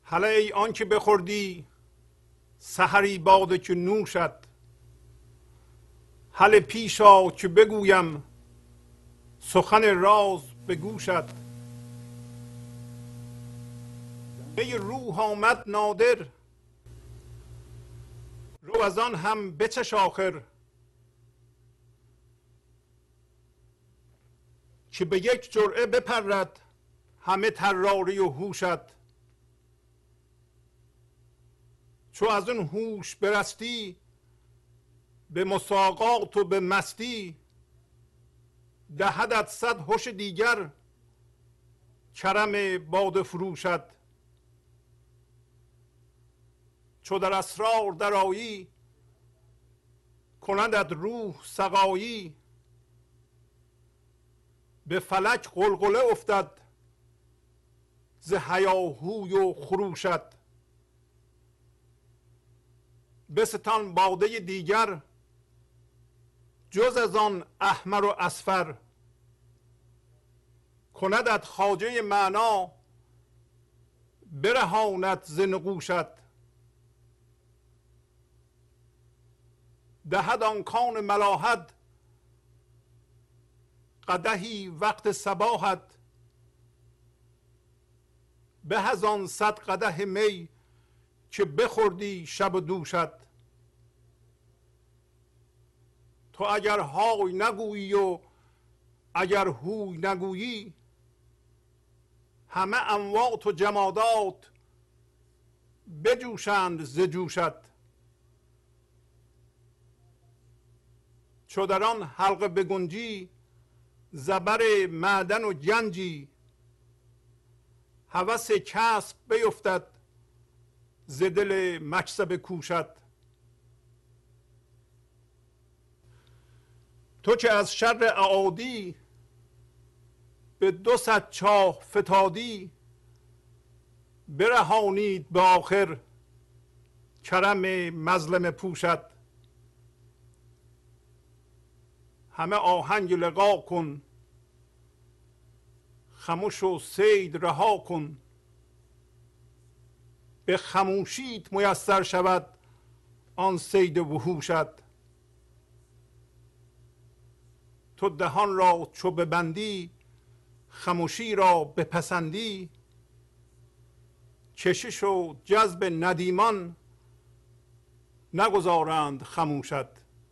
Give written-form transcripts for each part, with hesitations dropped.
هله ای آن که بخوردی سحری باده که نوشد، هله پیشا که بگویم سخن راز به گوشد. می روح آمد نادر، رو از آن هم بچش آخر، که به یک جرعه بپرد همه طراری و هوشت. چو از اون هوش برستی به مساقات و به مستی، دهدت صد هوش دیگر کرم باده فروشت. چو در اسرار درآیی کندت روح سقایی، به فلک غلغله افتد ز هیاهوی و خروشت. بستان باده دیگر جز از آن احمر و اصفر، کندت خواجه معنا برهاند ز نقوشت. دهد آن کان ملاحت قدحی وقت صباحت، به از آن 100 قدح می که بخوردی شب و دوشت. تو اگر های نگویی و اگر هوی نگویی، همه اموات و جمادات بجوشند ز جوشت. چو در آن حلقه بگنجی زبر معدن و گنجی، هوس کسب بیفتد ز دل مکسب کوشت. تو که از شر اعادی به 200 چاه فتادی، برهانید به آخر کرم مظلم پوشت. همه آهنگ لقا کن خموش و صید رها کن، به خموشیت میسر شود آن صید وحوشت. تو دهان را چو ببندی خموشی را بپسندی، کشش و جذب ندیمان نگذارند خموشت.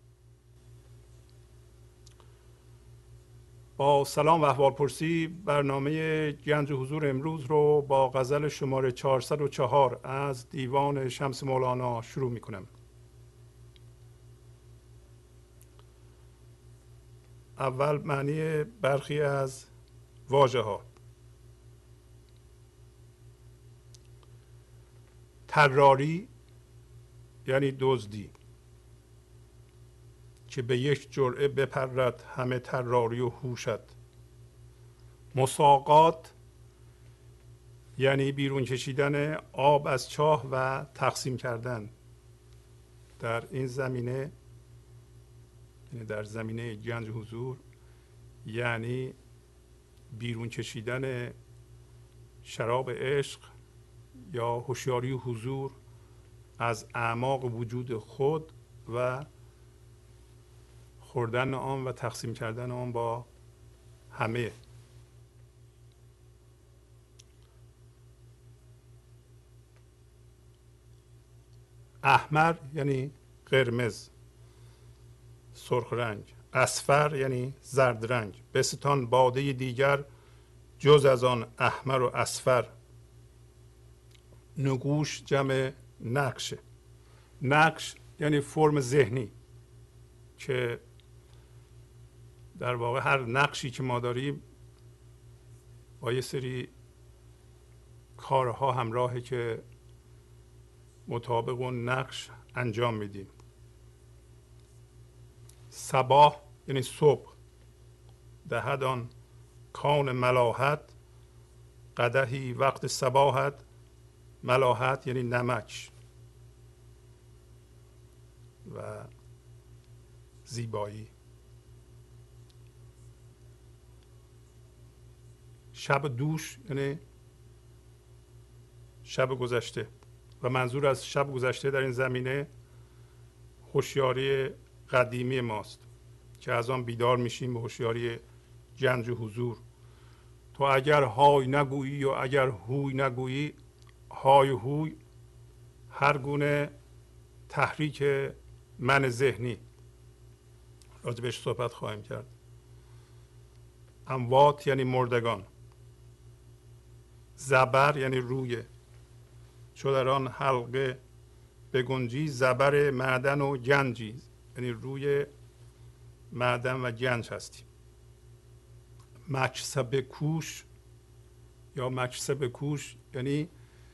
با سلام و احوالپرسی برنامه گنج حضور امروز رو با غزل شماره 404 از دیوان شمس مولانا شروع می کنم. اول معنی برخی از واژه ها. طراری یعنی دزدی، که به یک جرعه بپرد همه طراری و هوشت. مساقات یعنی بیرون کشیدن آب از چاه و تقسیم کردن. در این زمینه، در زمینه گنج حضور، یعنی بیرون کشیدن شراب عشق یا هوشیاری و حضور از اعماق وجود خود و خوردن آن و تقسیم کردن آن با همه. احمر یعنی قرمز، سرخ رنگ. اصفر یعنی زرد رنگ. بستان باده دیگر جز از آن احمر و اصفر. نقوش جمع نقشه. نقش یعنی فرم ذهنی، که در واقع هر نقشی که ما داریم با یه سری کارها همراهه که مطابق اون نقش انجام میدیم. صباح یعنی صبح. دهد آن کان ملاحت قدحی وقت صباحت. ملاحت یعنی نمک و زیبایی. شب دوش یعنی شب گذشته. و منظور از شب گذشته در این زمینه هوشیاری قدیمی ماست که از آن بیدار میشیم به هوشیاری گنج و حضور. تو اگر های نگویی و اگر هوی نگویی، های و هوی هر گونه تحریک من ذهنی، راجبش صحبت خواهیم کرد. اموات یعنی مردگان، زبر یعنی روی، چو در آن حلقه بگنجی، زبر معدن و گنجی، یعنی روی معدن و گنج هستیم. مکسب کوش یا مکسب کوش یعنی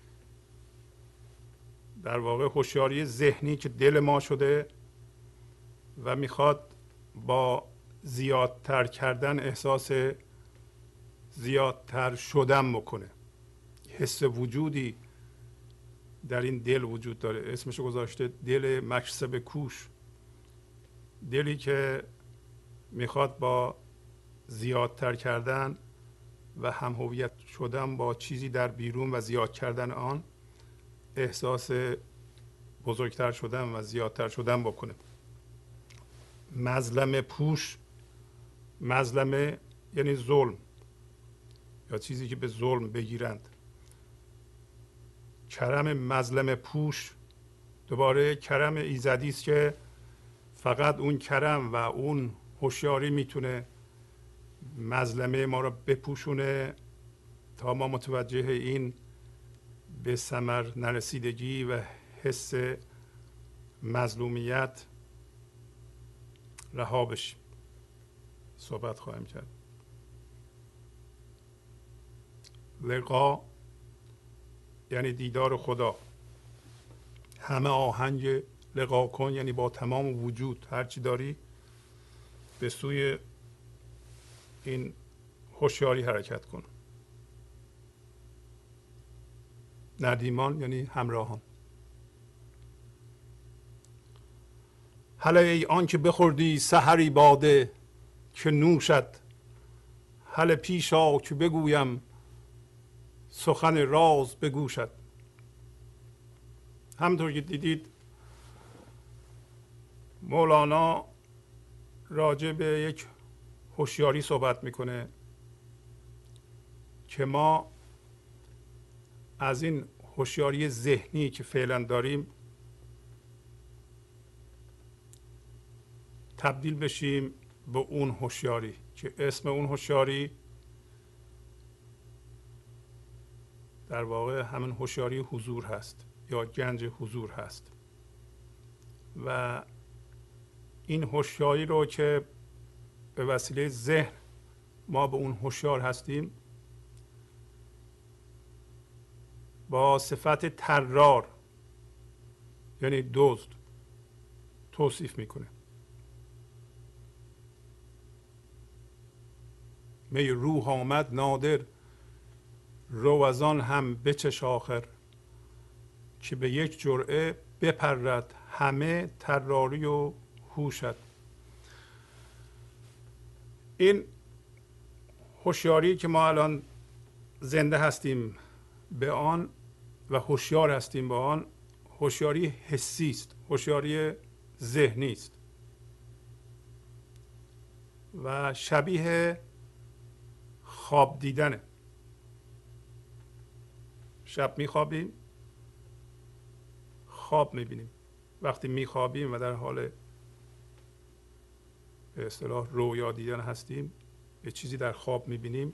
در واقع هوشیاری ذهنی که دل ما شده و میخواد با زیادتر کردن احساس زیادتر شدن بکنه. حس وجودی در این دل وجود داره، اسمش گذاشته دل مکسب کوش. دلی که میخواد با زیادتر کردن و هم هویت شدن با چیزی در بیرون و زیاد کردن آن احساس بزرگتر شدن و زیادتر شدن بکنه. مظلمه پوش، مظلمه یعنی ظلم یا چیزی که به ظلم بگیرند. کرم مظلمه پوش دوباره کرم ایزدی است که فقط اون کرم و اون هوشیاری میتونه مظلمه ما رو بپوشونه تا ما متوجه این به ثمر نرسیدگی و حس مظلومیت رها بشیم. صحبت خواهیم کرد. لقا یعنی دیدار خدا. همه آهنگ لقا کن یعنی با تمام وجود هرچی داری به سوی این هوشیاری حرکت کن. ندیمان یعنی همراهان. هله ای آن که بخوردی سحری باده که نوشد، هله پیش آ که بگویم سخن راز بگوشد. همطور که دیدید مولانا راجع به یک هوشیاری صحبت میکنه که ما از این هوشیاری ذهنی که فعلا داریم تبدیل بشیم به اون هوشیاری که اسم اون هوشیاری در واقع همین هوشیاری حضور هست یا گنج حضور هست. و این هوشیاری رو که به وسیله ذهن ما به اون هوشیار هستیم با صفت طرار یعنی دزد توصیف میکنه. می روح آمد نادر، رو از آن هم بچش آخر، که به یک جرعه بپرد همه طراری و هوشت. این هوشیاری که ما الان زنده هستیم به آن و هوشیار هستیم به آن، هوشیاری حسی است، هوشیاری ذهنی است و شبیه خواب دیدنه. شب میخوابیم، خواب میبینیم. وقتی میخوابیم و در حال به اصطلاح رویا دیدن هستیم، به چیزی در خواب میبینیم،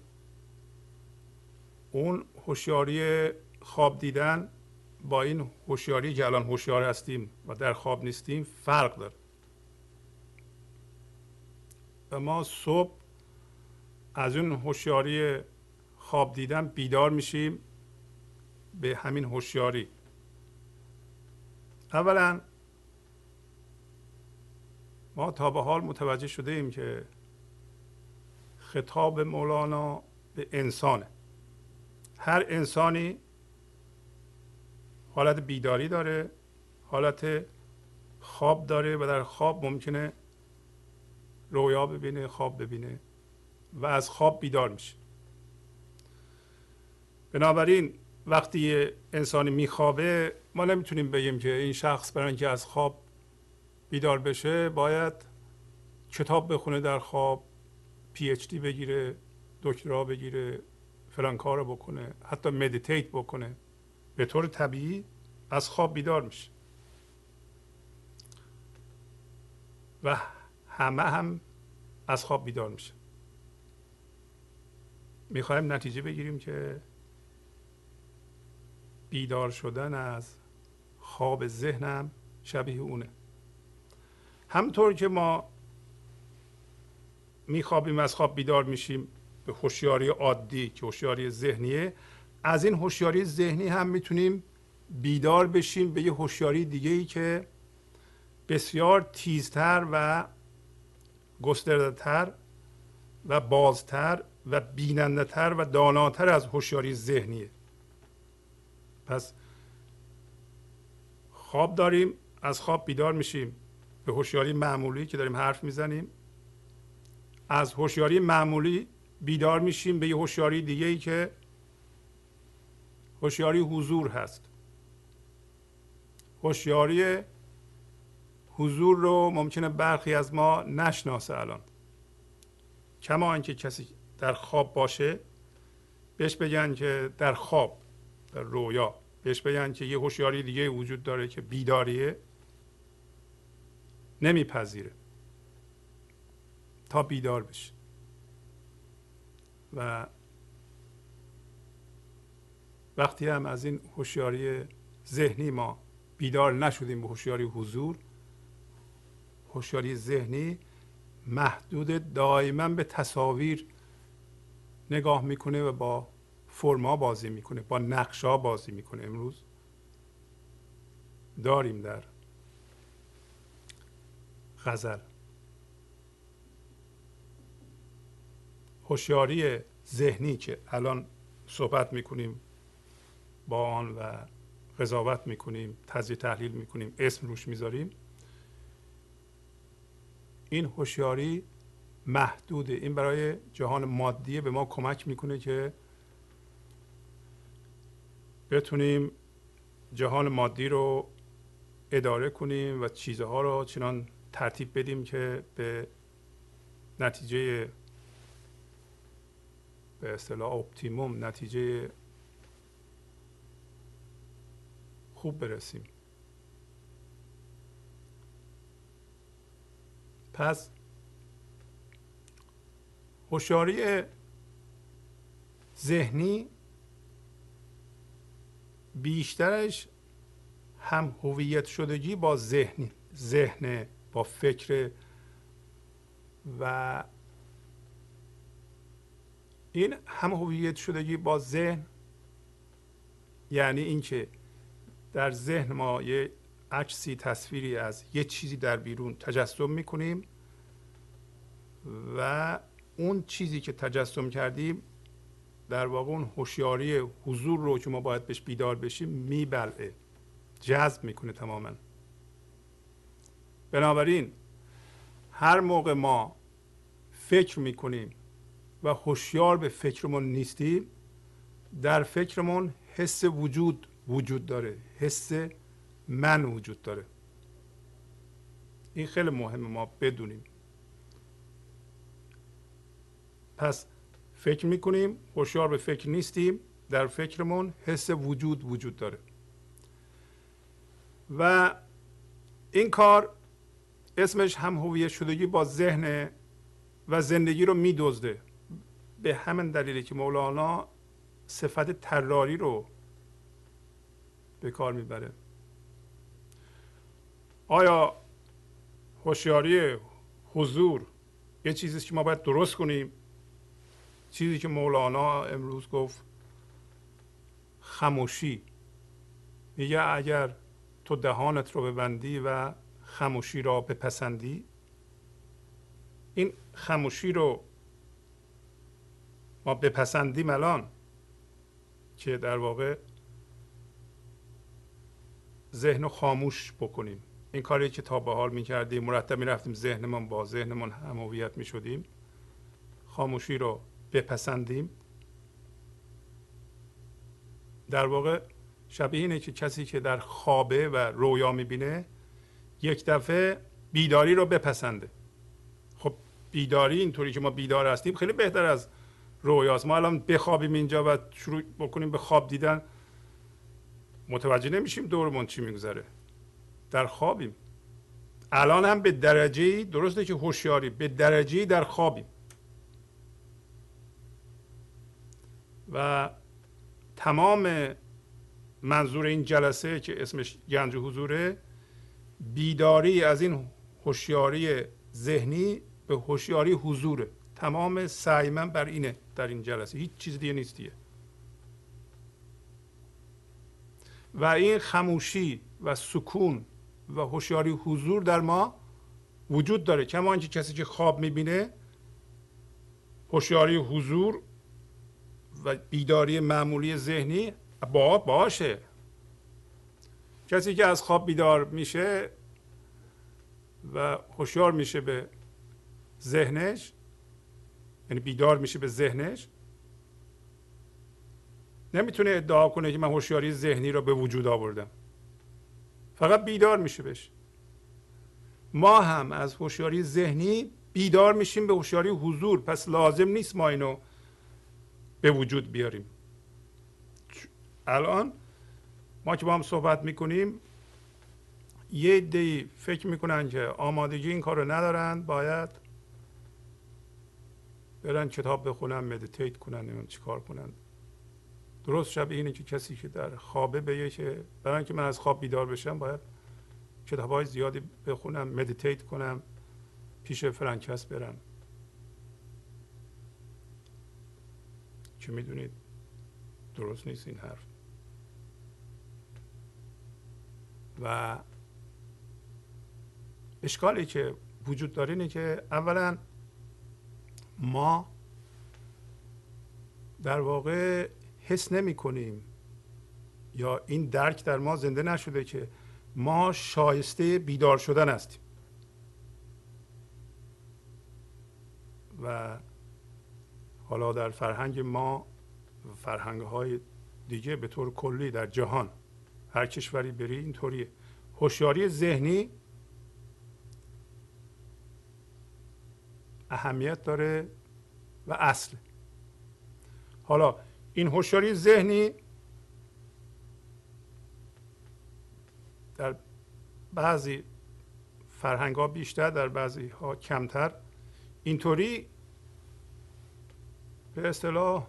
اون هوشیاری خواب دیدن با این هوشیاری که الان هوشیار هستیم و در خواب نیستیم فرق داره. و ما صبح از اون هوشیاری خواب دیدن بیدار میشیم به همین هوشیاری. اولا ما تا به حال متوجه شده ایم که خطاب مولانا به انسانه. هر انسانی حالت بیداری داره، حالت خواب داره و در خواب ممکنه رویا ببینه، خواب ببینه و از خواب بیدار میشه. بنابراین وقتی یه انسانی میخوابه ما نمیتونیم بگیم که این شخص برای اینکه از خواب بیدار بشه باید کتاب بخونه در خواب، پی اچ دی بگیره، دکترا بگیره، فلان کارو بکنه، حتی مدیتیت بکنه. به طور طبیعی از خواب بیدار میشه و همه هم از خواب بیدار میشه. میخوایم نتیجه بگیریم که بیدار شدن از خواب ذهنم شبیه اونه. همطور که ما میخوابیم از خواب بیدار میشیم به هوشیاری عادی که هوشیاری ذهنیه، از این هوشیاری ذهنی هم میتونیم بیدار بشیم به یه هوشیاری دیگه ای که بسیار تیزتر و گسترده‌تر و بازتر و بیننده‌تر و داناتر از هوشیاری ذهنیه. پس خواب داریم، از خواب بیدار میشیم به هوشیاری معمولی که داریم حرف میزنیم، از هوشیاری معمولی بیدار میشیم به یه هوشیاری دیگه ای که هوشیاری حضور هست. هوشیاری حضور رو ممکنه برخی از ما نشناسه الان، کما اینکه کسی در خواب باشه بهش بگن که در خواب، در رویا بهش بگن که یه هوشیاری دیگه وجود داره که بیداریه، نمیپذیره تا بیدار بشه. و وقتی هم از این هوشیاری ذهنی ما بیدار نشدیم به هوشیاری حضور، هوشیاری ذهنی محدود دائما به تصاویر نگاه میکنه و با فرما بازی میکنه، با نقشا بازی میکنه. امروز داریم در غزل هوشیاری ذهنی که الان صحبت میکنیم با آن و قضاوت میکنیم، تجزیه تحلیل میکنیم، اسم روش میذاریم. این هوشیاری محدوده. این برای جهان مادی به ما کمک میکنه که بتونیم جهان مادی رو اداره کنیم و چیزها رو چنان ترتیب بدیم که به نتیجه، به اصطلاح اپتیموم، نتیجه خوب برسیم. پس هوشیاری ذهنی بیشترش هم هویت شدگی با ذهن با فکر، و این هم هویت شدگی با ذهن یعنی اینکه در ذهن ما یه عکسی، تصویری از یه چیزی در بیرون تجسم میکنیم و اون چیزی که تجسم کردیم در واقع اون هوشیاری حضور رو که ما باید بهش بیدار بشیم میبلعه، جذب میکنه تماما. بنابراین هر موقع ما فکر میکنیم و هوشیار به فکرمون نیستیم، در فکرمون حس وجود داره، حس من وجود داره. این خیلی مهمه ما بدونیم. پس فکر میکنیم، هوشیار به فکر نیستیم، در فکرمون حس وجود داره و این کار اسمش هم هویت شدگی با ذهن و زندگی رو میدزده. به همین دلیلی که مولانا صفت طراری رو به کار میبره. آیا هوشیاری حضور یه چیزیست که ما باید درست کنیم؟ چیزی که مولانا امروز گفت خاموشی، میگه اگر تو دهانت رو ببندی و خاموشی را بپسندی، این خاموشی رو ما بپسندیم الان که در واقع ذهن رو خاموش بکنیم. این کاری که تا به حال میکردیم، مرتب میرفتیم ذهنمون با ذهنمون هم هویت میشدیم. خاموشی رو بپسندیم در واقع شبیه اینه که کسی که در خوابه و رویا میبینه یک دفعه بیداری رو بپسنده. خب بیداری اینطوری که ما بیدار هستیم خیلی بهتر از رویاست. ما الان بخوابیم اینجا و شروع بکنیم به خواب دیدن، متوجه نمیشیم دورمون چی میگذره. در خوابیم. الان هم به درجه‌ای، درسته که هوشیاری، به درجه‌ای در خوابیم و تمام منظور این جلسه که اسمش گنج حضوره، بیداری از این هوشیاری ذهنی به هوشیاری حضوره. تمام سعی من بر اینه در این جلسه، هیچ چیز دیگه نیست دیگه. و این خاموشی و سکون و هوشیاری حضور در ما وجود داره. کما اینکه کسی که خواب میبینه هوشیاری حضور و بیداری معمولی ذهنی باشه. کسی که از خواب بیدار میشه و هوشیار میشه به ذهنش، یعنی بیدار میشه به ذهنش، نمیتونه ادعا کنه که من هوشیاری ذهنی رو به وجود آوردم. فقط بیدار میشه بهش. ما هم از هوشیاری ذهنی بیدار میشیم به هوشیاری حضور. پس لازم نیست ما اینو به وجود بیاریم. الان ما که با هم صحبت میکنیم، یه عده‌ای فکر میکنن که آمادگی این کار رو ندارن، باید برن کتاب بخونن، مدیتیت کنن، نمیدونم چیکار کنن. درست شبیه اینه که کسی که در خوابه بگه که برای اینکه من از خواب بیدار بشم باید کتاب‌های زیادی بخونم، مدیتیت کنم، پیش فرانکس برم. که میدونید درست نیست این حرف. و اشکالی که وجود داره اینه که اولا ما در واقع حس نمی کنیم یا این درک در ما زنده نشده که ما شایسته بیدار شدن هستیم. و حالا در فرهنگ ما و فرهنگ های دیگه به طور کلی در جهان هر کشوری بری اینطوریه. هوشیاری ذهنی اهمیت داره و اصل. حالا این هوشیاری ذهنی در بعضی فرهنگ ها بیشتر، در بعضی ها کمتر، اینطوری به اصطلاح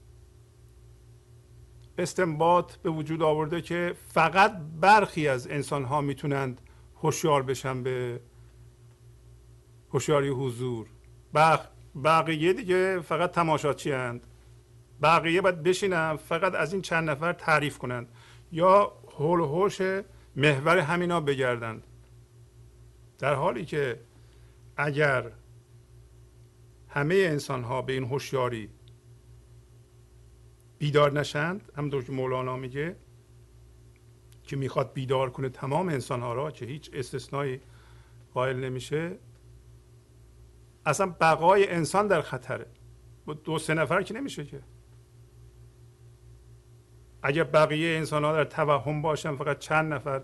استنباط به وجود آورده که فقط برخی از انسان ها میتونند هوشیار بشن به هوشیاری حضور. بقیه دیگه فقط تماشاچی اند. بقیه باید بشینن فقط از این چند نفر تعریف کنند یا حول و حوش محور همینا بگردند. در حالی که اگر همه انسان ها به این هوشیاری بیدار نشند، همونطور که مولانا میگه که میخواد بیدار کنه تمام انسان ها را، که هیچ استثنایی قائل نمیشه، اصلا بقای انسان در خطره. با 2-3 نفر که نمیشه که. اگر بقیه انسان ها در توهم باشن، فقط چند نفر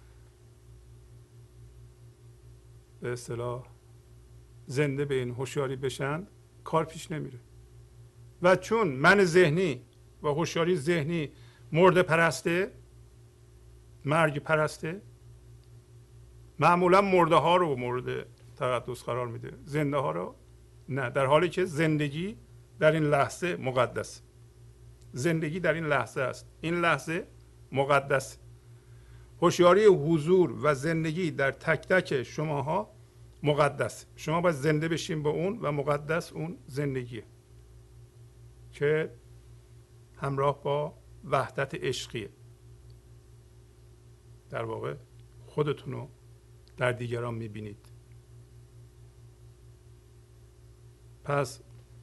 به اصطلاح زنده به این هوشیاری بشن، کار پیش نمیره. و چون من ذهنی و هوشیاری ذهنی مرده پرسته، مرگ پرسته، معمولا مرده ها رو مورد تقدس قرار میده، زنده ها رو نه. در حالی که زندگی در این لحظه مقدس، زندگی در این لحظه است، این لحظه مقدس. هوشیاری حضور و زندگی در تک تک شماها مقدس. شما باید زنده بشین به اون و مقدس اون زندگیه که همراه با وحدت عشقیه. در واقع خودتون رو در دیگران میبینید. پس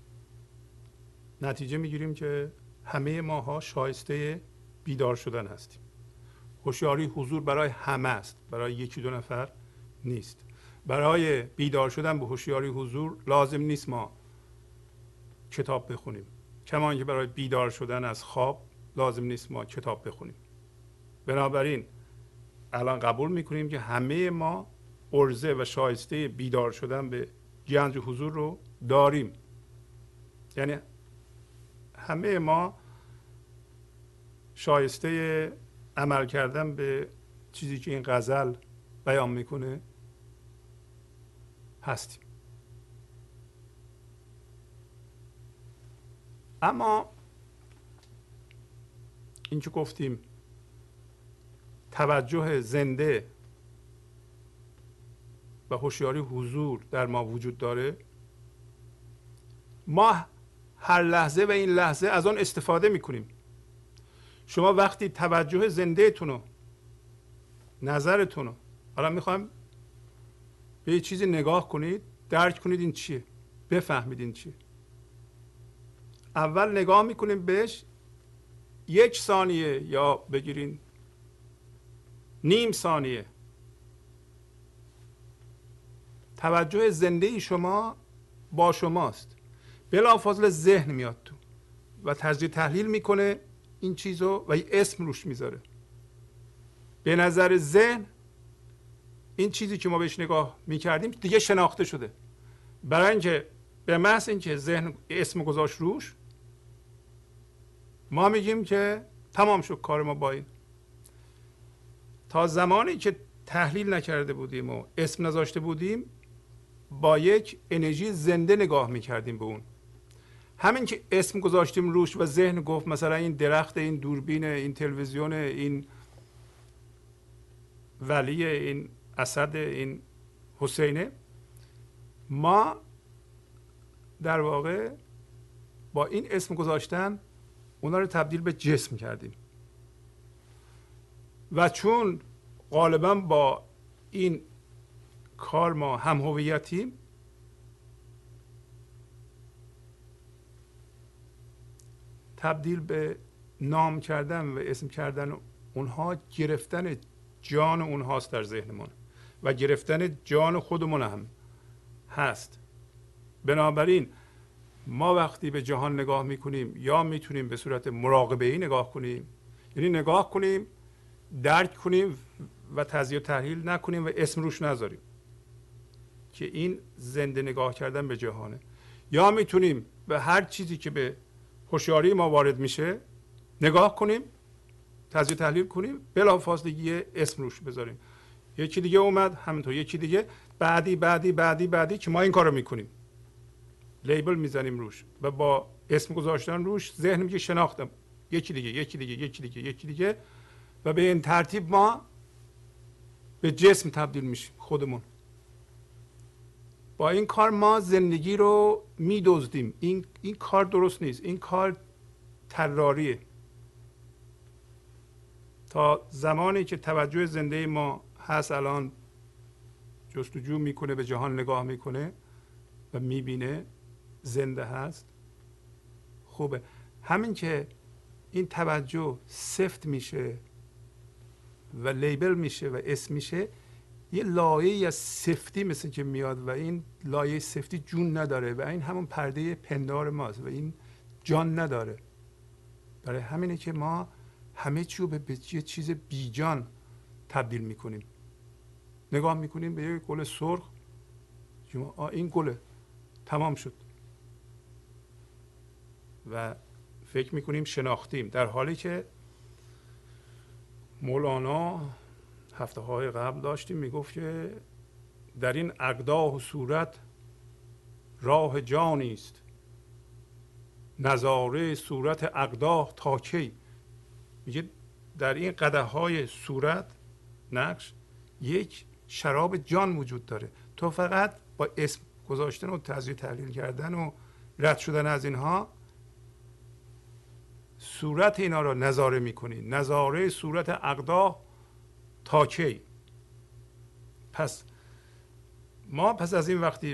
نتیجه میگیریم که همه ماها شایسته بیدار شدن هستیم. هوشیاری حضور برای همه است، برای 1-2 نفر نیست. برای بیدار شدن به هوشیاری حضور لازم نیست ما کتاب بخونیم. کما اینکه برای بیدار شدن از خواب لازم نیست ما کتاب بخونیم. بنابراین الان قبول میکنیم که همه ما عرضه و شایسته بیدار شدن به گنج حضور رو داریم. یعنی همه ما شایسته عمل کردن به چیزی که این غزل بیان میکنه هستیم. اما این که گفتیم توجه زنده و هوشیاری حضور در ما وجود داره، ما هر لحظه و این لحظه از آن استفاده میکنیم. شما وقتی توجه زنده تونو، نظرتونو، حالا میخوایم به یه چیزی نگاه کنید، درک کنید این چیه، بفهمید این چیه، اول نگاه میکنیم بهش 1 ثانیه یا بگیرین نیم ثانیه، توجه زنده شما با شماست، بلافاصله ذهن میاد تو و تجزیه تحلیل میکنه این چیزو و یه اسم روش میذاره. به نظر ذهن این چیزی که ما بهش نگاه میکردیم دیگه شناخته شده. برای اینکه به محض اینکه ذهن اسم گذاشت روش، ما میگیم که تمام شد کار ما با این. تا زمانی که تحلیل نکرده بودیم و اسم نذاشته بودیم، با یک انرژی زنده نگاه میکردیم به اون. همین که اسم گذاشتیم روش و ذهن گفت مثلا این درخت، این دوربین، این تلویزیون، این ولی، این اسد، این حسینه، ما در واقع با این اسم گذاشتن اونا رو تبدیل به جسم کردیم و چون غالبا با این کار ما هم هویتیم، تبدیل به نام کردن و اسم کردن اونها گرفتن جان اونهاست در ذهنمون و گرفتن جان خودمون هم هست. بنابراین ما وقتی به جهان نگاه میکنیم یا میتونیم به صورت مراقبه‌ای نگاه کنیم، یعنی نگاه کنیم، درک کنیم و تجزیه و تحلیل نکنیم و اسم روش نذاریم که این زنده نگاه کردن به جهانه، یا میتونیم به هر چیزی که به هوشیاری ما وارد میشه نگاه کنیم، تجزیه تحلیل کنیم، بلافاصله یه اسم روش بذاریم. یکی دیگه اومد همینطور، یکی دیگه، بعدی بعدی بعدی بعدی که ما این کارو میکنیم، لیبل میزنیم روش و با اسم گذاشتن روش ذهن میگه شناختم، یکی دیگه یکی دیگه یکی دیگه یکی دیگه، و به این ترتیب ما به جسم تبدیل میشیم خودمون. با این کار ما زندگی رو میدزدیم. این کار درست نیست، این کار تراریه. تا زمانی که توجه زنده ما هست، الان جستجو میکنه، به جهان نگاه میکنه و میبینه زنده هست، خوبه. همین که این توجه سفت میشه و لیبل میشه و اسم میشه، یه لایه‌ای از سفتی مثل که میاد و این لایه سفتی جون نداره و این همون پرده پندار ماست و این جان نداره. برای همینه که ما همه چی رو به یه چیز بیجان تبدیل میکنیم. نگاه میکنیم به یه گل سرخ، این گله، تمام شد، و فکر میکنیم شناختیم، در حالی که مولانا هفته های قبل داشتیم میگفت که در این اقداح و صورت راه جانی است، نظاره صورت اقداح تا کی. میگه در این قدح های صورت نقش یک شراب جان وجود داره. تو فقط با اسم گذاشتن و تجزیه تحلیل کردن و رد شدن از اینها صورت اینا رو نظاره میکنی، نظاره صورت اقداح تا کی. پس ما پس از این وقتی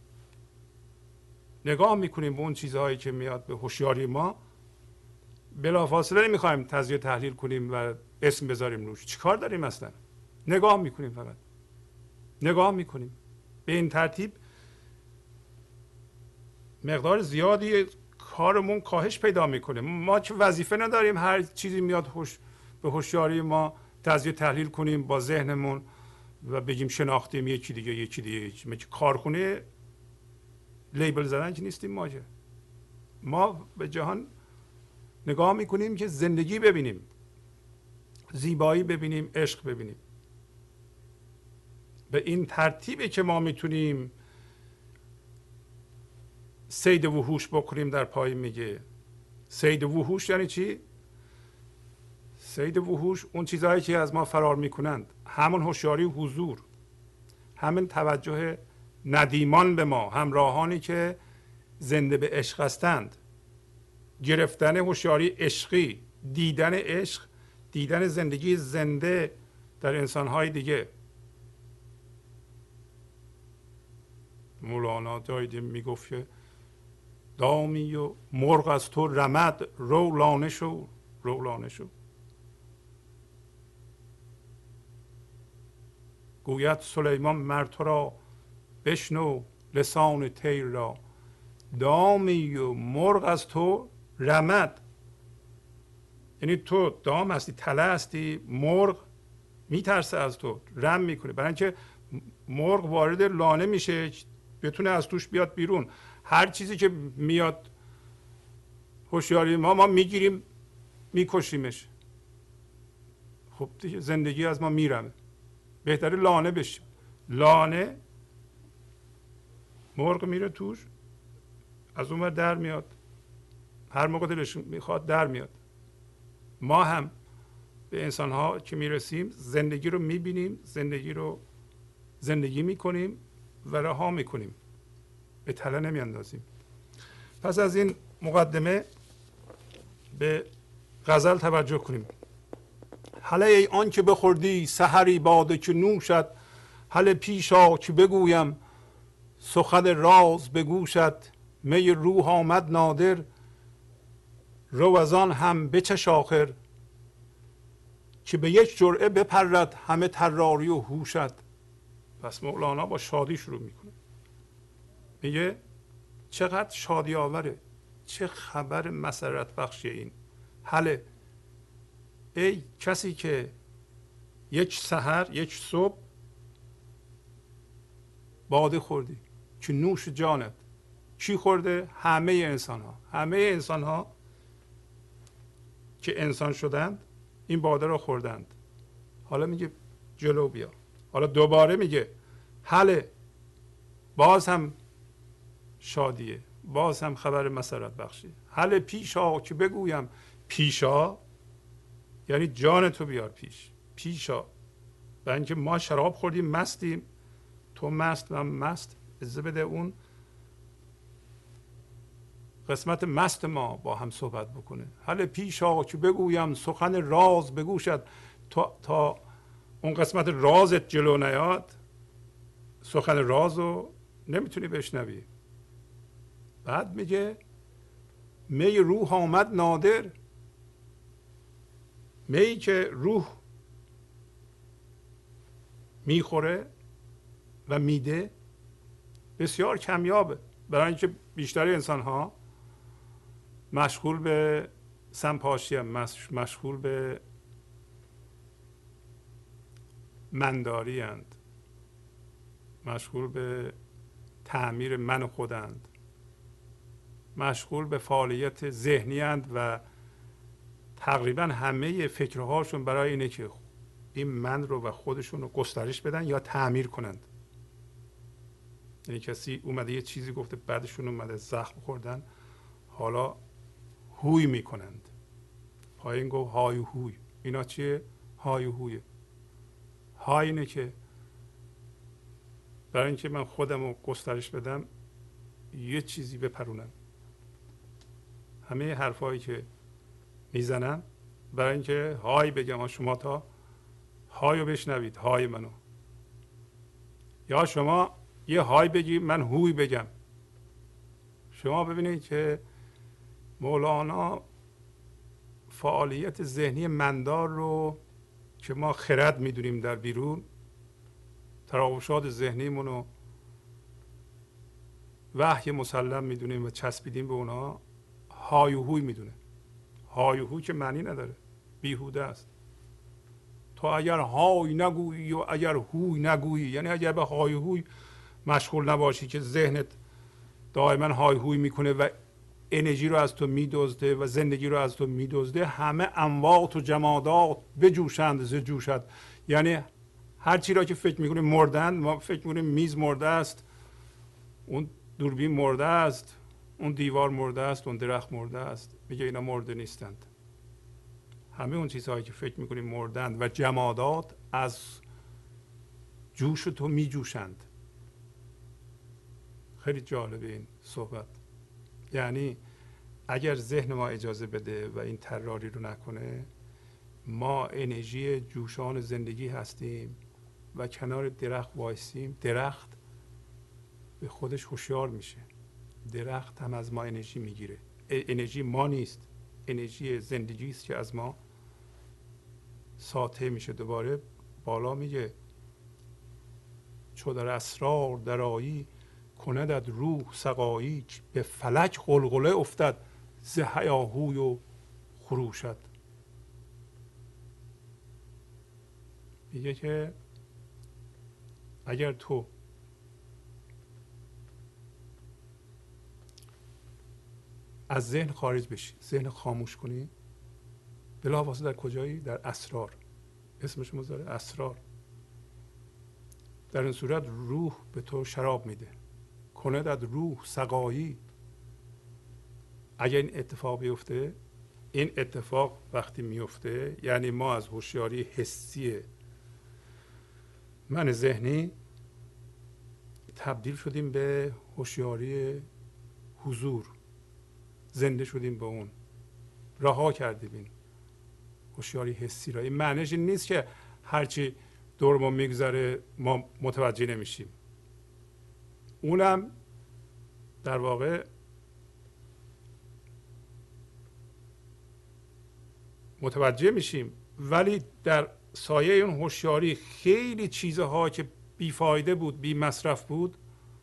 نگاه میکنیم به اون چیزهایی که میاد به هوشیاری ما، بلافاصله نمیخوایم تجزیه تحلیل کنیم و اسم بذاریم روش. چیکار داریم اصلا؟ نگاه میکنیم، فقط نگاه میکنیم. به این ترتیب مقدار زیادی کارمون کاهش پیدا میکنه. ما که وظیفه نداریم هر چیزی میاد به هوشیاری ما تجزیه تحلیل کنیم با ذهنمون و بگیم شناختیم یکی دیگه. ما که کارخونه لیبل زدن که نیستیم. ما به جهان نگاه میکنیم که زندگی ببینیم، زیبایی ببینیم، عشق ببینیم. به این ترتیبی که ما میتونیم صید وحوش بکنیم. در پایین میگه صید وحوش یعنی چی؟ صید وحوش اون چیزهایی که از ما فرار میکنند، همون هوشیاری حضور، همین توجه ندیمان به ما، همراهانی که زنده به عشق هستند، گرفتن هوشیاری عشقی، دیدن عشق، دیدن زندگی زنده در انسانهای دیگه. مولانا جایی میگفت که دامی و مرغ از تو رمد، رو لانه شو، رو لانه شو. گوید سلیمان مر تو را بشنو لسان طیر را، دامی و مرغ از تو رمد. یعنی تو دام هستی، تله هستی، مرغ میترسه از تو، رم میکنه. برای اینکه مرغ وارد لانه میشه بتونه از توش بیاد بیرون. هر چیزی که میاد هوشیاری ما میگیریم میکشیمش. خب دیگه زندگی از ما میرمه. بهتره لانه بشیم. لانه مرغ میره توش، از اون ور در میاد، هر موقع دلش میخواد در میاد. ما هم به انسان ها که میرسیم زندگی رو میبینیم، زندگی رو زندگی میکنیم و رها میکنیم، به تله نمیاندازیم. پس از این مقدمه به غزل توجه کنیم. هله ای آن که بخوردی سحری باده که نوشد، هله پیشا که بگویم سخن راز به گوشت، می روح آمد نادر رو از آن هم بچش آخر، که به یک جرعه بپرد همه طراری و هوشت. پس مولانا با شادی شروع میکنه، میگه چقدر شادی آوره، چه خبر مسرت بخشی این. هله ای کسی که یک سحر، یک صبح باده خوردی که نوش جانت. کی خورده؟ همه انسان ها. همه انسان ها که انسان شدند این باده را خوردند. حالا میگه جلو بیا. حالا دوباره میگه هله، باز هم شادیه، باز هم خبر مسرت بخشی. هله پیشا که بگویم. پیشا یعنی جان تو بیار پیش. پیشا برای اینکه ما شراب خوردیم، مستیم، تو مست من مست، اجازه بده اون قسمت مست ما با هم صحبت بکنه. هله پیشا که بگویم سخن راز بگوشد. تا اون قسمت رازت جلو نیاد سخن راز رو نمیتونی بشنوی. بعد میگه می روح آمد نادر. می که روح میخوره و میده بسیار کمیابه، برای اینکه بیشتر انسان ها مشغول به سمپاشی، مشغول به منداری اند، مشغول به تعمیر من و خودند، مشغول به فعالیت ذهنی اند و تقریبا همه فکرهاشون برای اینه که این من رو و خودشون رو گسترش بدن یا تعمیر کنند. یعنی کسی اومده یه چیزی گفته، بعدشون اومده زخم خوردن، حالا هوی میکنند. پایین گفت های و هوی. اینا چیه؟ های و هویه. های اینه که برای اینکه من خودم رو گسترش بدم یه چیزی بپرونم. همه حرفایی که میزنم برای اینکه های بگم، شما تا های رو بشنوید، های منو، یا شما یه های بگی من هوی بگم. شما ببینید که مولانا فعالیت ذهنی مندار رو که ما خرد میدونیم در بیرون، تراوشات ذهنیمون رو وحی مسلم میدونیم و چسبیدیم به اونها، های و هوی میدونه. های و هوی که معنی نداره، بیهوده است. تو اگر های نگویی و اگر هوی نگویی، یعنی اگر به های و هوی مشغول نباشی که ذهنت دائما های هوی میکنه و انرژی رو از تو میدزده و زندگی رو از تو میدزده، همه اموات و جمادات بجوشند ز جوشد. یعنی هر چی را که فکر میکنیم مردن، ما فکر میکنیم میز مرده است، اون دوربین مرده است، اون دیوار مرده است، اون درخت مرده است. میگه اینا مرده نیستند. همه اون چیزهایی که فکر میکنیم مردند و جمادات از جوش تو میجوشند. خیلی جالبه این صحبت. یعنی اگر ذهن ما اجازه بده و این طراری رو نکنه، ما انرژی جوشان زندگی هستیم و کنار درخت وایسیم، درخت به خودش هوشیار میشه. درخت هم از ما انرژی میگیره. انرژی ما نیست، انرژی زندگی است که از ما ساطع میشه. دوباره بالا میگه چو در اسرار درایی، کندت روح سقایی، به فلک غلغله افتد ز هیاهوی و خروشت. میگه که اگر تو از ذهن خارج بشی، ذهن خاموش کنی، بلافاصله در کجایی؟ در اسرار. اسمش مذاره اسرار. در این صورت روح به تو شراب میده. کندت روح سقایی. اگر این اتفاق بیفته، این اتفاق وقتی میفته یعنی ما از هوشیاری حسی من ذهنی تبدیل شدیم به هوشیاری حضور، زنده شدیم به اون، رها کردیم این هوشیاری حسی را. این معنیش این نیست که هرچی دور ما میگذره ما متوجه نمیشیم. اونم در واقع متوجه میشیم، ولی در سایه اون هوشیاری خیلی چیزها که بیفایده بود، بی مصرف بود،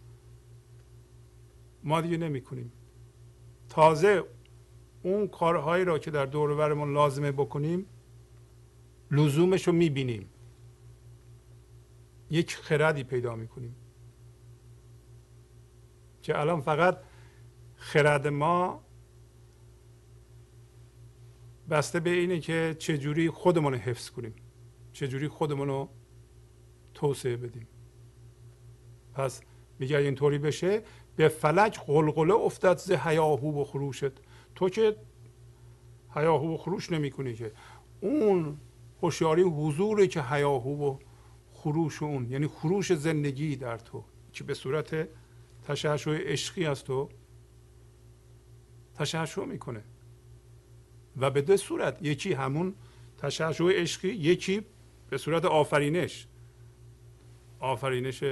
ما دیگه نمی کنیم. تازه اون کارهایی را که در دور و برمون لازمه بکنیم لزومش رو میبینیم، یک خردی پیدا میکنیم که الان فقط خرد ما بسته به اینه که چجوری خودمون رو حفظ کنیم، چجوری خودمون رو توسعه بدیم. پس میگه اینطوری بشه به فلک غلغله افتد ز هیاهو و خروشت. تو که هیاهو و خروش نمی کنی، که اون هوشیاری حضوری که هیاهو و خروش اون، یعنی خروش زندگی در تو که به صورت تشعشع عشقی از تو تشعشع میکنه و به دو صورت، یکی همون تشعشع عشقی، یکی به صورت آفرینش، آفرینش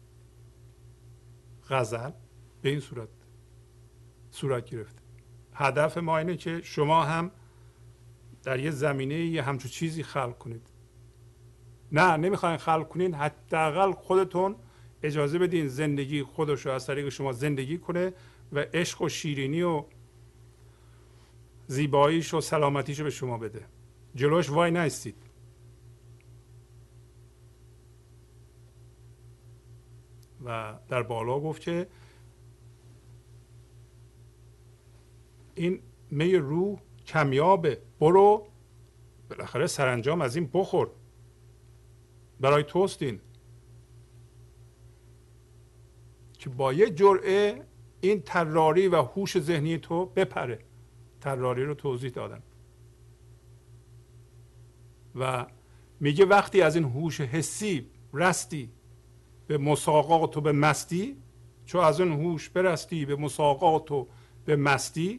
غزل به این صورت گرفته. هدف ما اینه که شما هم در یه زمینه یه همچون چیزی خلق کنید. نه نمیخواین خلق کنین، حداقل خودتون اجازه بدین زندگی خودش رو از طریق شما زندگی کنه و عشق و شیرینی و زیباییش و سلامتیش رو به شما بده. جلوش وای نایستید. و در بالا گفت که این می روح کمیابه، برو بالاخره سرانجام از این بخور، برای توست این که با یه جرعه این طراری و هوش ذهنی تو بپره. طراری رو توضیح دادم و میگه وقتی از این هوش حسی رستی به مساقات و به مستی، چون از اون هوش برستی به مساقات و به مستی،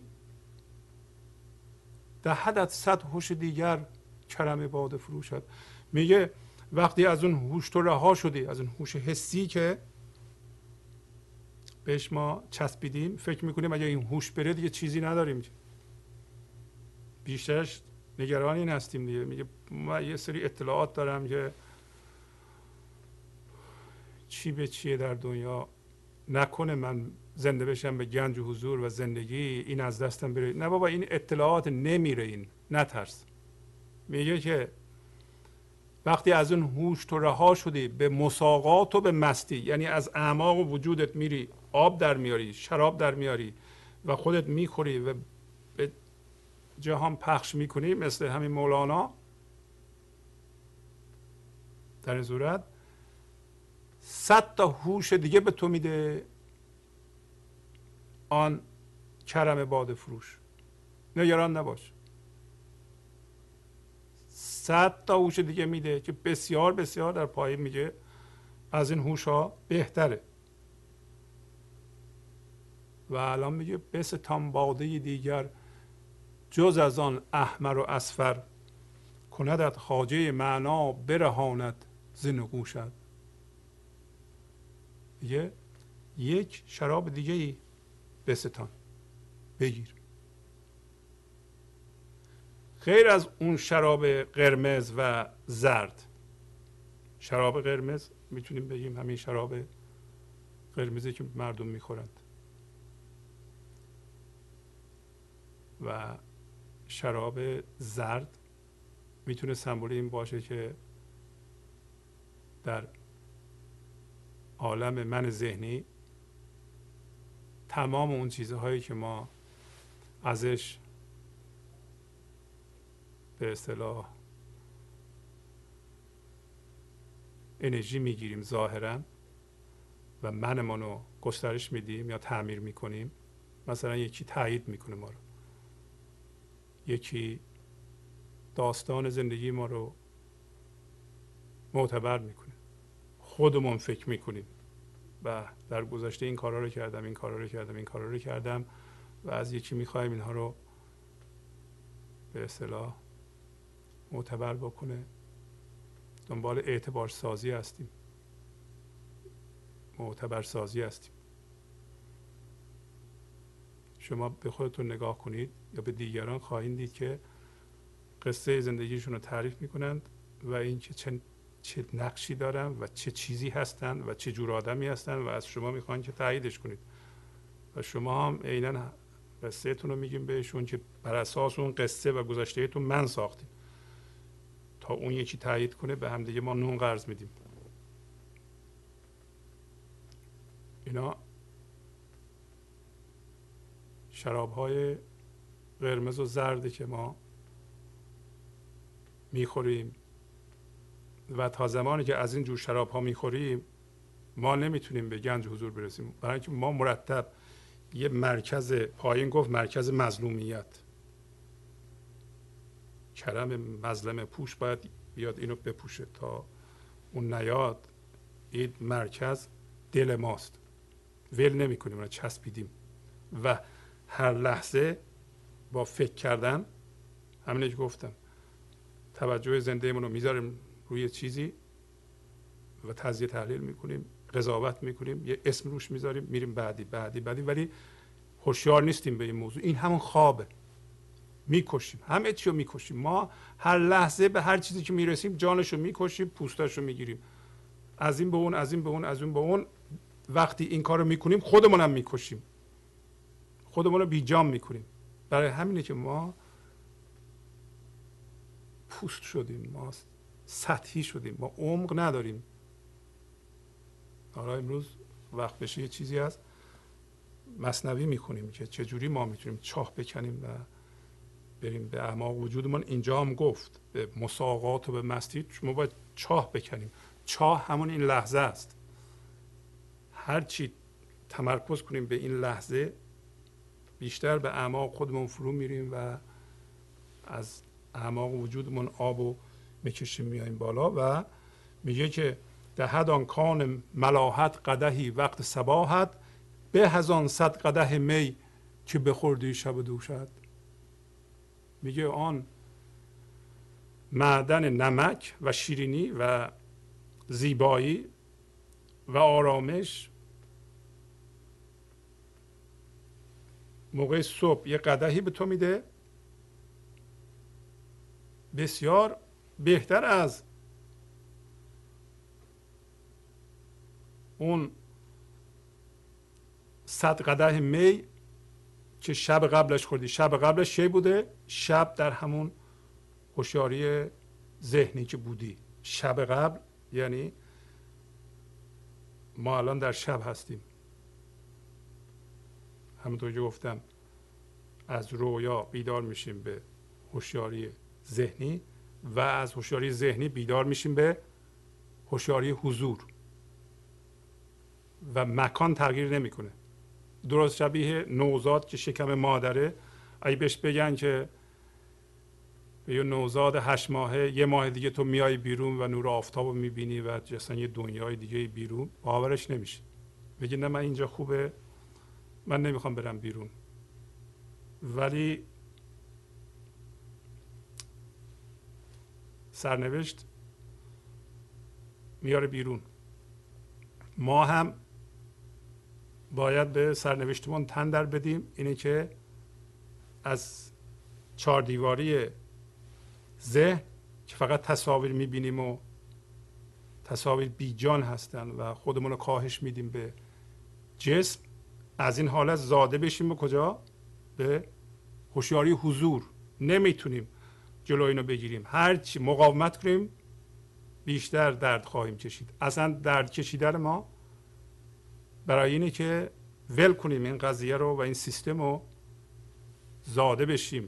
دهدت صد هوش دیگر کرم باده فروشد. میگه وقتی از اون هوش تو رها شدی، از اون هوش حسی که بهش ما چسبیدیم، فکر میکنیم اگه این هوش بره دیگه چیزی نداریم، بیشترش نگران این هستیم دیگه. میگه من یه سری اطلاعات دارم که چی به چیه در دنیا، نکنه من زنده بشم به گنج و حضور و زندگی این از دستم بره. نه بابا، این اطلاعات نمیره، این نترس. میگه که وقتی از اون هوش تو رها شدی به مساقات و به مستی، یعنی از اعماق وجودت میری آب در میاری، شراب در میاری و خودت میخوری و به جهان پخش میکنی، مثل همین مولانا، در این صورت 100 تا هوش دیگه به تو میده آن کرم باده فروش. نگران نباش، 100 تا هوش دیگه میده که بسیار بسیار در پایین میگه از این هوش ها بهتره. و الان میگه بستان باده دیگر جز از آن احمر و اصفر، کندت خواجه معنا برهاند ز نقوشت. میگه یک شراب دیگه ای بستان، بگیر، غیر از اون شراب قرمز و زرد. شراب قرمز میتونیم بگیم همین شراب قرمزی که مردم میخورند، و شراب زرد میتونه سمبل این باشه که در عالم من ذهنی تمام اون چیزهایی که ما ازش به اصطلاح انرژی میگیریم ظاهرا و منمون رو گسترش میدیم یا تعمیر میکنیم. مثلا یکی تایید میکنه ما رو، یکی داستان زندگی ما رو معتبر میکنه، خودمون فکر میکنیم و در گذشته این کارا رو کردم، این کارا رو کردم، این کارا رو کردم، و از یکی میخوایم اینها رو به اصطلاح معتبر بکنه. دنبال اعتبار سازی هستیم، معتبر سازی هستیم. شما به خودتون نگاه کنید یا به دیگران، خواهید دید که قصه زندگیشون رو تعریف میکنند و این که چه نقشی دارن و چه چیزی هستن و چه جور آدمی هستن و از شما میخوان که تاییدش کنید. و شما هم عیناً قصهتون رو میگیم بهشون که بر اساس اون قصه و گذشتهتون من ساختیم، تا اون یکی تایید کنه. به هم دیگه ما نون قرض میدیم. اینا شراب‌های قرمز و زردی که ما میخوریم و تا زمانی که از این جور شراب ها میخوریم ما نمیتونیم به گنج حضور برسیم، برای اینکه ما مرتب یه مرکز، پایین گفت مرکز مظلومیت، کرم مظلم پوش باید بیاد اینو بپوشه. تا اون نیاد، این مرکز دل ماست، ول نمی کنیم، رو چسبیدیم و هر لحظه با فکر کردن، همینه که گفتم، توجه زندهمون رو میذاریم روی چیزی و تجزیه تحلیل میکنیم، قضاوت میکنیم، یه اسم روش میذاریم، میریم بعدی بعدی بعدی، ولی هوشیار نیستیم به این موضوع. این همون خوابه، میکشیم، همه چی رو میکشیم. ما هر لحظه به هر چیزی که میرسیم جانش رو میکشیم، پوستش رو میگیریم، از این به اون، از این به اون، از اون به اون. وقتی این کار رو میکنیم خودمون هم میکشیم، خودمون رو بیجان میکنیم. برای همینه که ما پوست شدیم، ما سطحی شدیم، ما عمق نداریم. حالا امروز وقت بشه یه چیزی هست مثنوی میخونیم که چجوری ما میتونیم چاه بکنیم و بریم به اعماق وجودمون. اینجا هم گفت به مساقات و به مستی ما باید چاه بکنیم. چاه همون این لحظه است. هر چی تمرکز کنیم به این لحظه، بیشتر به اعماق خودمون فرو میریم و از اعماق وجودمون آبو میکشیم میاییم بالا. و میگه که دهد آن کان ملاحت قدحی وقت صباحت، به از آن 100 قدح می که بخوردی شب دوشت. میگه آن معدن نمک و شیرینی و زیبایی و آرامش موقع صبح یه قدحی به تو میده، بسیار بهتر از اون 100 قدح می که شب قبلش خوردی. شب قبلش چی بوده؟ شب در همون هوشیاری ذهنی که بودی. شب قبل یعنی ما الان در شب هستیم. همونطور که گفتم از رویا بیدار میشیم به هوشیاری ذهنی و از هوشیاری ذهنی بیدار میشیم به هوشیاری حضور و مکان تغییر نمیکنه. درست شبیه نوزاد که شکم مادره، اگه بهش بگن که به یه نوزاد 8 ماهه 1 ماه دیگه تو میای بیرون و نور آفتاب رو میبینی و اصلا یه دنیای دیگه بیرون، باورش نمیشه. بگه نه من اینجا خوبه، من نمیخوام برم بیرون. ولی سرنوشت میاره بیرون. ما هم باید به سرنوشتمون تن در بدیم، اینه که از 4 دیواری ذهن که فقط تصاویر میبینیم و تصاویر بی جان هستن و خودمون رو کاهش میدیم به جسم، از این حالت زاده بشیم به کجا؟ به هوشیاری حضور. نمیتونیم جلو اینو بگیریم. هرچی مقاومت کنیم بیشتر درد خواهیم کشید. اصلا درد کشیدن ما برای اینه که ول کنیم این قضیه رو و این سیستم رو، زاده بشیم.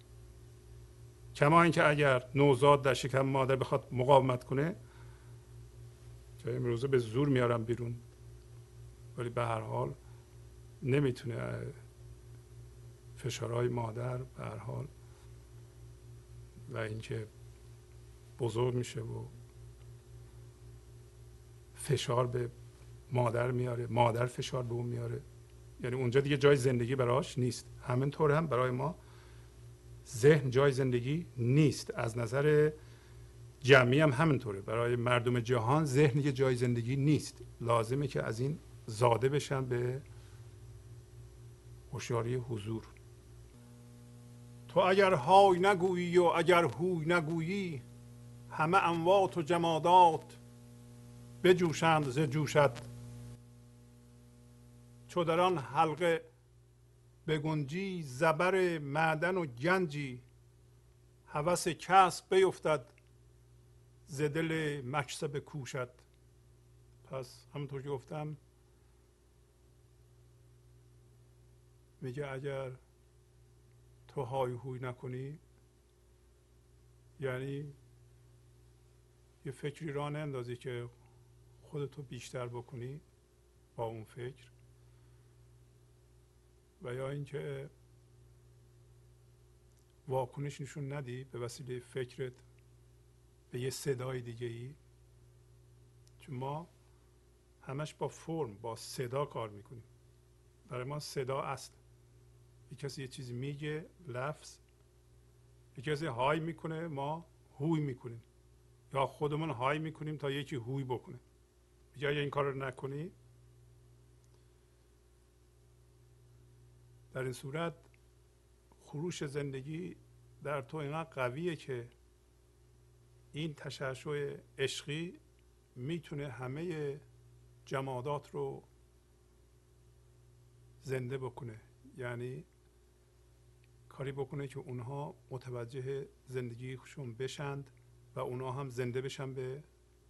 کما اینکه اگر نوزاد در شکم مادر بخواد مقاومت کنه، که امروزه به زور میارم بیرون، ولی به هر حال نمیتونه. فشارهای مادر به هر حال و اینکه بزرگ میشه و فشار به مادر میاره، مادر فشار به اون میاره، یعنی اونجا دیگه جای زندگی براش نیست. همینطور هم برای ما ذهن جای زندگی نیست. از نظر جمعی هم همینطوره. برای مردم جهان ذهن که جای زندگی نیست. لازمه که از این زاده بشن به هوشیاری حضور. تو اگر های نگویی و اگر هوی نگویی، همه اموات و جمادات بجوشند ز جوشت. چو در آن حلقه بگنجی، زبر معدن و گنجی. هوس کسب بیفتد ز دل مکسب کوشت. پس همونطور که گفتم میگه اگر تو های هوی نکنی، یعنی یه فکری راه نندازی که خودتو بیشتر بکنی با اون فکر، و یا اینکه واکنش نشون ندی به وسیله فکرت به یه صدای دیگه ای. چون ما همش با فرم، با صدا کار میکنیم. برای ما صدا اصل. یه کسی یه چیزی میگه، لفظ، یه کسی های میکنه، ما هوی میکنیم، یا خودمون های میکنیم تا یکی هوی بکنه. میگه اگه این کار رو نکنی، در این صورت خروش زندگی در تو اینقدر قویه که این تشعشع عشقی میتونه همه جمادات رو زنده بکنه. یعنی کاری بکنه که اونها متوجه زندگیشون بشند و اونها هم زنده بشن به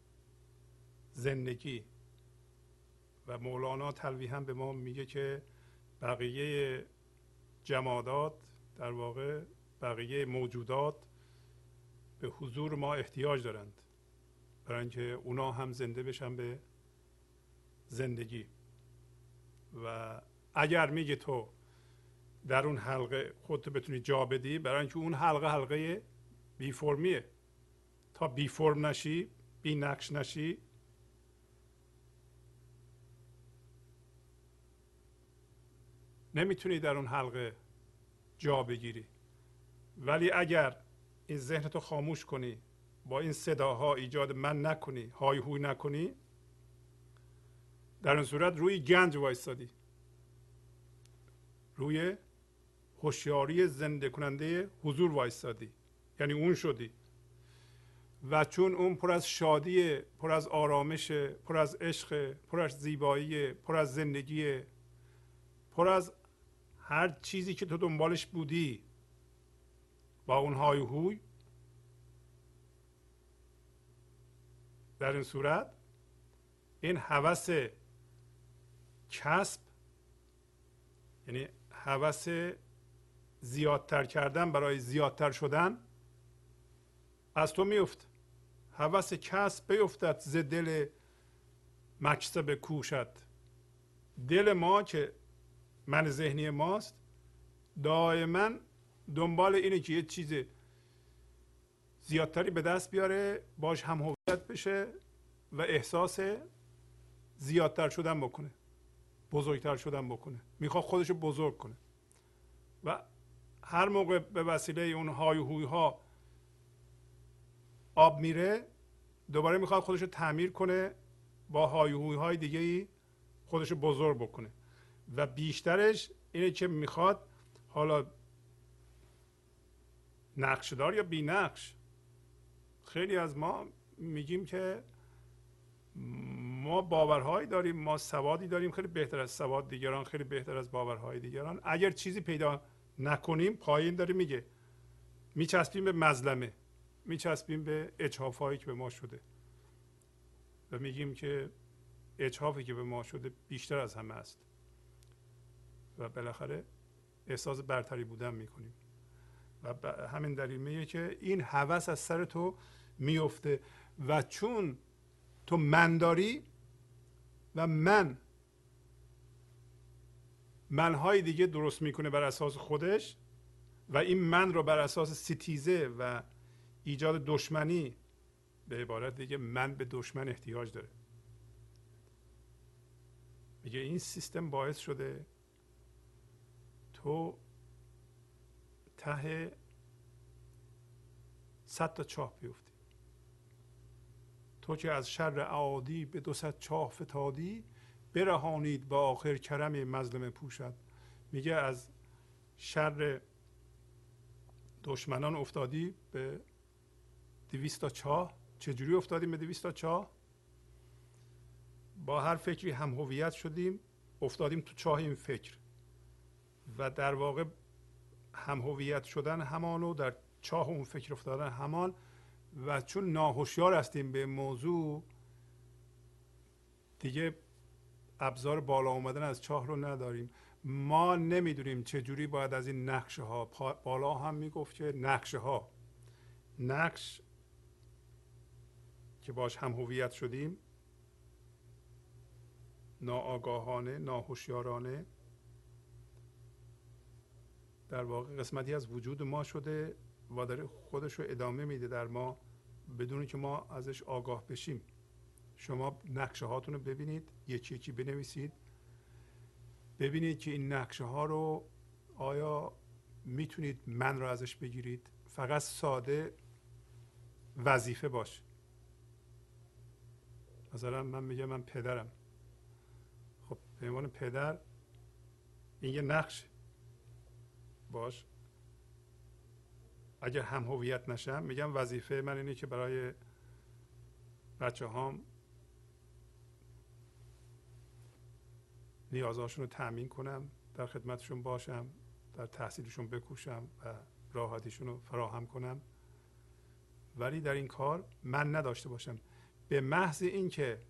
زندگی. و مولانا تلویحا به ما میگه که بقیه جمادات، در واقع بقیه موجودات، به حضور ما احتیاج دارند برای اینکه اونا هم زنده بشن به زندگی. و اگر میگه تو در اون حلقه خودتو بتونی جا بدی، برای اینکه اون حلقه بی فرمیه، تا بی فرم نشی، بی نقش نشی، نمیتونی در اون حلقه جا بگیری. ولی اگر این ذهنتو خاموش کنی، با این صداها ایجاد من نکنی، های هوی نکنی، در این صورت روی گنج وایستادی، روی هوشیاری زنده کننده حضور وایستادی، یعنی اون شدی. و چون اون پر از شادی، پر از آرامش، پر از عشق، پر از زیبایی، پر از زندگی، پر از هر چیزی که تو دنبالش بودی، با اون های و هوی. در این صورت این هوس کسب، یعنی هوس زیادتر کردن برای زیادتر شدن، از تو میفت. هوس کسب بیفتد ز دل مکسب کوشد. دل ما که من ذهنی ماست دائما دنبال اینه که یه چیز زیادتری به دست بیاره، باش هم هویت بشه و احساس زیادتر شدن بکنه، بزرگتر شدن بکنه، میخواد خودشو بزرگ کنه. و هر موقع به وسیله اون های و هوی ها آب میره، دوباره میخواد خودشو تعمیر کنه، با های و هوی های دیگه ای خودشو بزرگ بکنه. و بیشترش اینه که میخواد حالا نقشدار یا بی نقش. خیلی از ما میگیم که ما باورهایی داریم، ما سوادی داریم خیلی بهتر از سواد دیگران، خیلی بهتر از باورهای دیگران. اگر چیزی پیدا نکنیم، پایین داره میگه میچسبیم به مظلمه، میچسبیم به اجحافایی که به ما شده و میگیم که اجحافی که به ما شده بیشتر از همه است و بالاخره احساس برتری بودن میکنیم. و همین دلیل میگه که این هوس از سر تو میفته و چون تو من داری و منهای دیگه درست میکنه بر اساس خودش و این من رو بر اساس ستیزه و ایجاد دشمنی، به عبارت دیگه من به دشمن احتیاج داره. میگه این سیستم باعث شده تو ته 100 تا چاه بیفتی. تو که از شر اعادی به 200 چاه فتادی، برهانید با آخر کرم مظلم پوشد. میگه از شر دشمنان افتادی به 200 تا چاه. چجوری افتادیم به 200 تا چاه؟ با هر فکری هم هویت شدیم، افتادیم تو چاه این فکر و در واقع هم هویت شدن همان و در چاه اون فکر افتادن همان. و چون ناهوشیار هستیم به موضوع، دیگه ابزار بالا اومدن از چاه رو نداریم. ما نمیدونیم چجوری باید از این نقشه ها، بالا هم میگفت که نقشه ها، نقش که باش هم هویت شدیم، ناآگاهانه، ناهوشیارانه، در واقع قسمتی از وجود ما شده و داره خودش رو ادامه میده در ما بدون که ما ازش آگاه بشیم. شما نقشه هاتون رو ببینید، یکی یکی بنویسید، ببینید که این نقشه ها رو آیا میتونید من رو ازش بگیرید. فقط ساده وظیفه باشه. مثلا من میگم من پدرم، خب به عنوان پدر این یه نقش باش. اگر هم هویت نشم میگم وظیفه من اینه که برای بچه هام نیازهاشون رو تأمین کنم، در خدمتشون باشم، در تحصیلشون بکوشم و راحتیشون رو فراهم کنم، ولی در این کار من نداشته باشم. به محض اینکه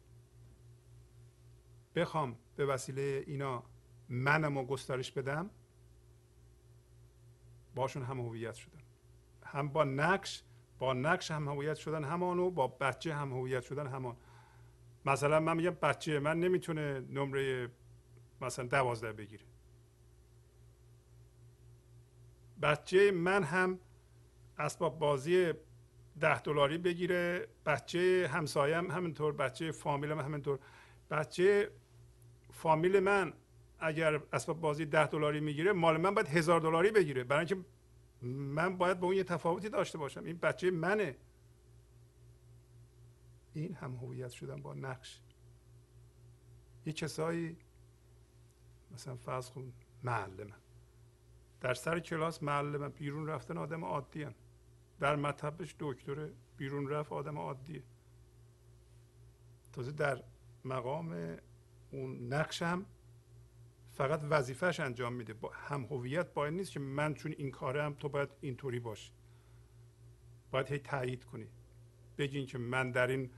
بخوام به وسیله اینا منم رو گسترش بدم، باشون هم هویت شدم. هم با نقش هم هویت شدن همان و با بچه هم هویت شدن همان. مثلا من میگم بچه من نمیتونه نمره مثلا 12 بگیره، بچه من هم اسباب بازی $10 بگیره، بچه همسایم همینطور، بچه فامیلم همینطور. بچه فامیل من اگر اسباب بازی $10 میگیره، مال من باید $1000 بگیره، برای اینکه من باید با اون یه تفاوتی داشته باشم. این بچه منه. این هم هویت شدن با نقش. یه کسایی مثلا فرض کن معلم، در سر کلاس معلم، بیرون رفتن آدم عادی هم. در مطبش دکتره، بیرون رفت آدم عادیه. تازه در مقام اون نقشم فقط وظیفهش انجام میده. با هم هویت باید نیست که من چون این کارم تو باید اینطوری باشی، باید هی تایید کنی، بگین که من در این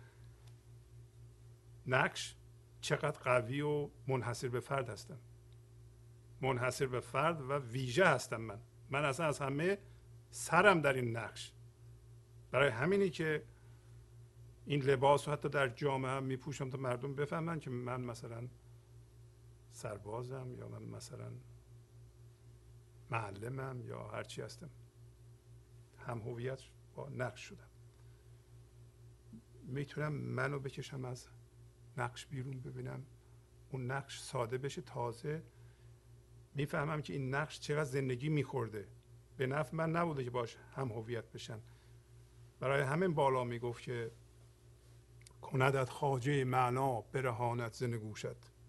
نقش چقدر قوی و منحصر به فرد هستم، منحصر به فرد و ویژه هستم. من اصلا از همه سرم در این نقش. برای همینی که این لباس رو حتی در جامعه هم میپوشم تا مردم بفهمن که من مثلا سربازم، یا من مثلا معلمم، یا هرچی هستم. هم هویت با نقش شدم. میتونم منو بکشم از نقش بیرون، ببینم اون نقش ساده بشه، تازه میفهمم که این نقش چقدر زندگی میخورده، به نفع من نبوده که باش هم هویت بشن. برای همین بالا میگفت که کندت خواجه معنا برهانت ز نگوشت.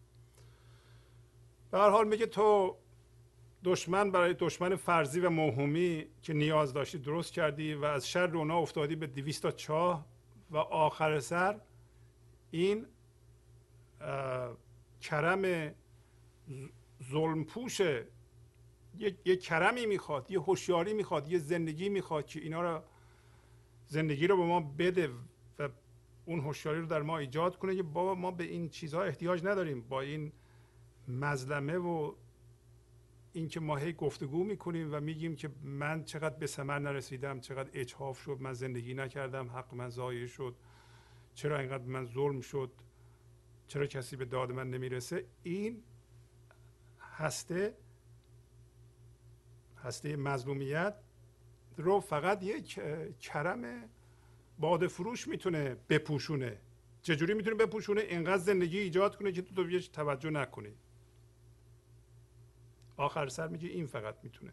به هر حال میگه تو دشمن، برای دشمن فرضی و موهومی که نیاز داشتی درست کردی و از شر اونا افتادی به 200 تا چاه و آخر سر این کرم ظلم پوشه. یه کرمی میخواد، یه هوشیاری میخواد، یه زندگی میخواد که اینا رو، زندگی رو به ما بده و اون هوشیاری رو در ما ایجاد کنه که بابا ما به این چیزها احتیاج نداریم. با این مظلمه و این که ما هی گفتگو میکنیم و میگیم که من چقدر به ثمر نرسیدم، چقدر اجحاف شد، من زندگی نکردم، حق من ضایع شد، چرا اینقدر من ظلم شد، چرا کسی به داد من نمیرسه. این هسته مظلومیت رو فقط یک کرم باده فروش میتونه بپوشونه. چجوری میتونه بپوشونه؟ اینقدر زندگی ایجاد کنه که تو بهش توجه نکنی. آخر سر میگه این فقط میتونه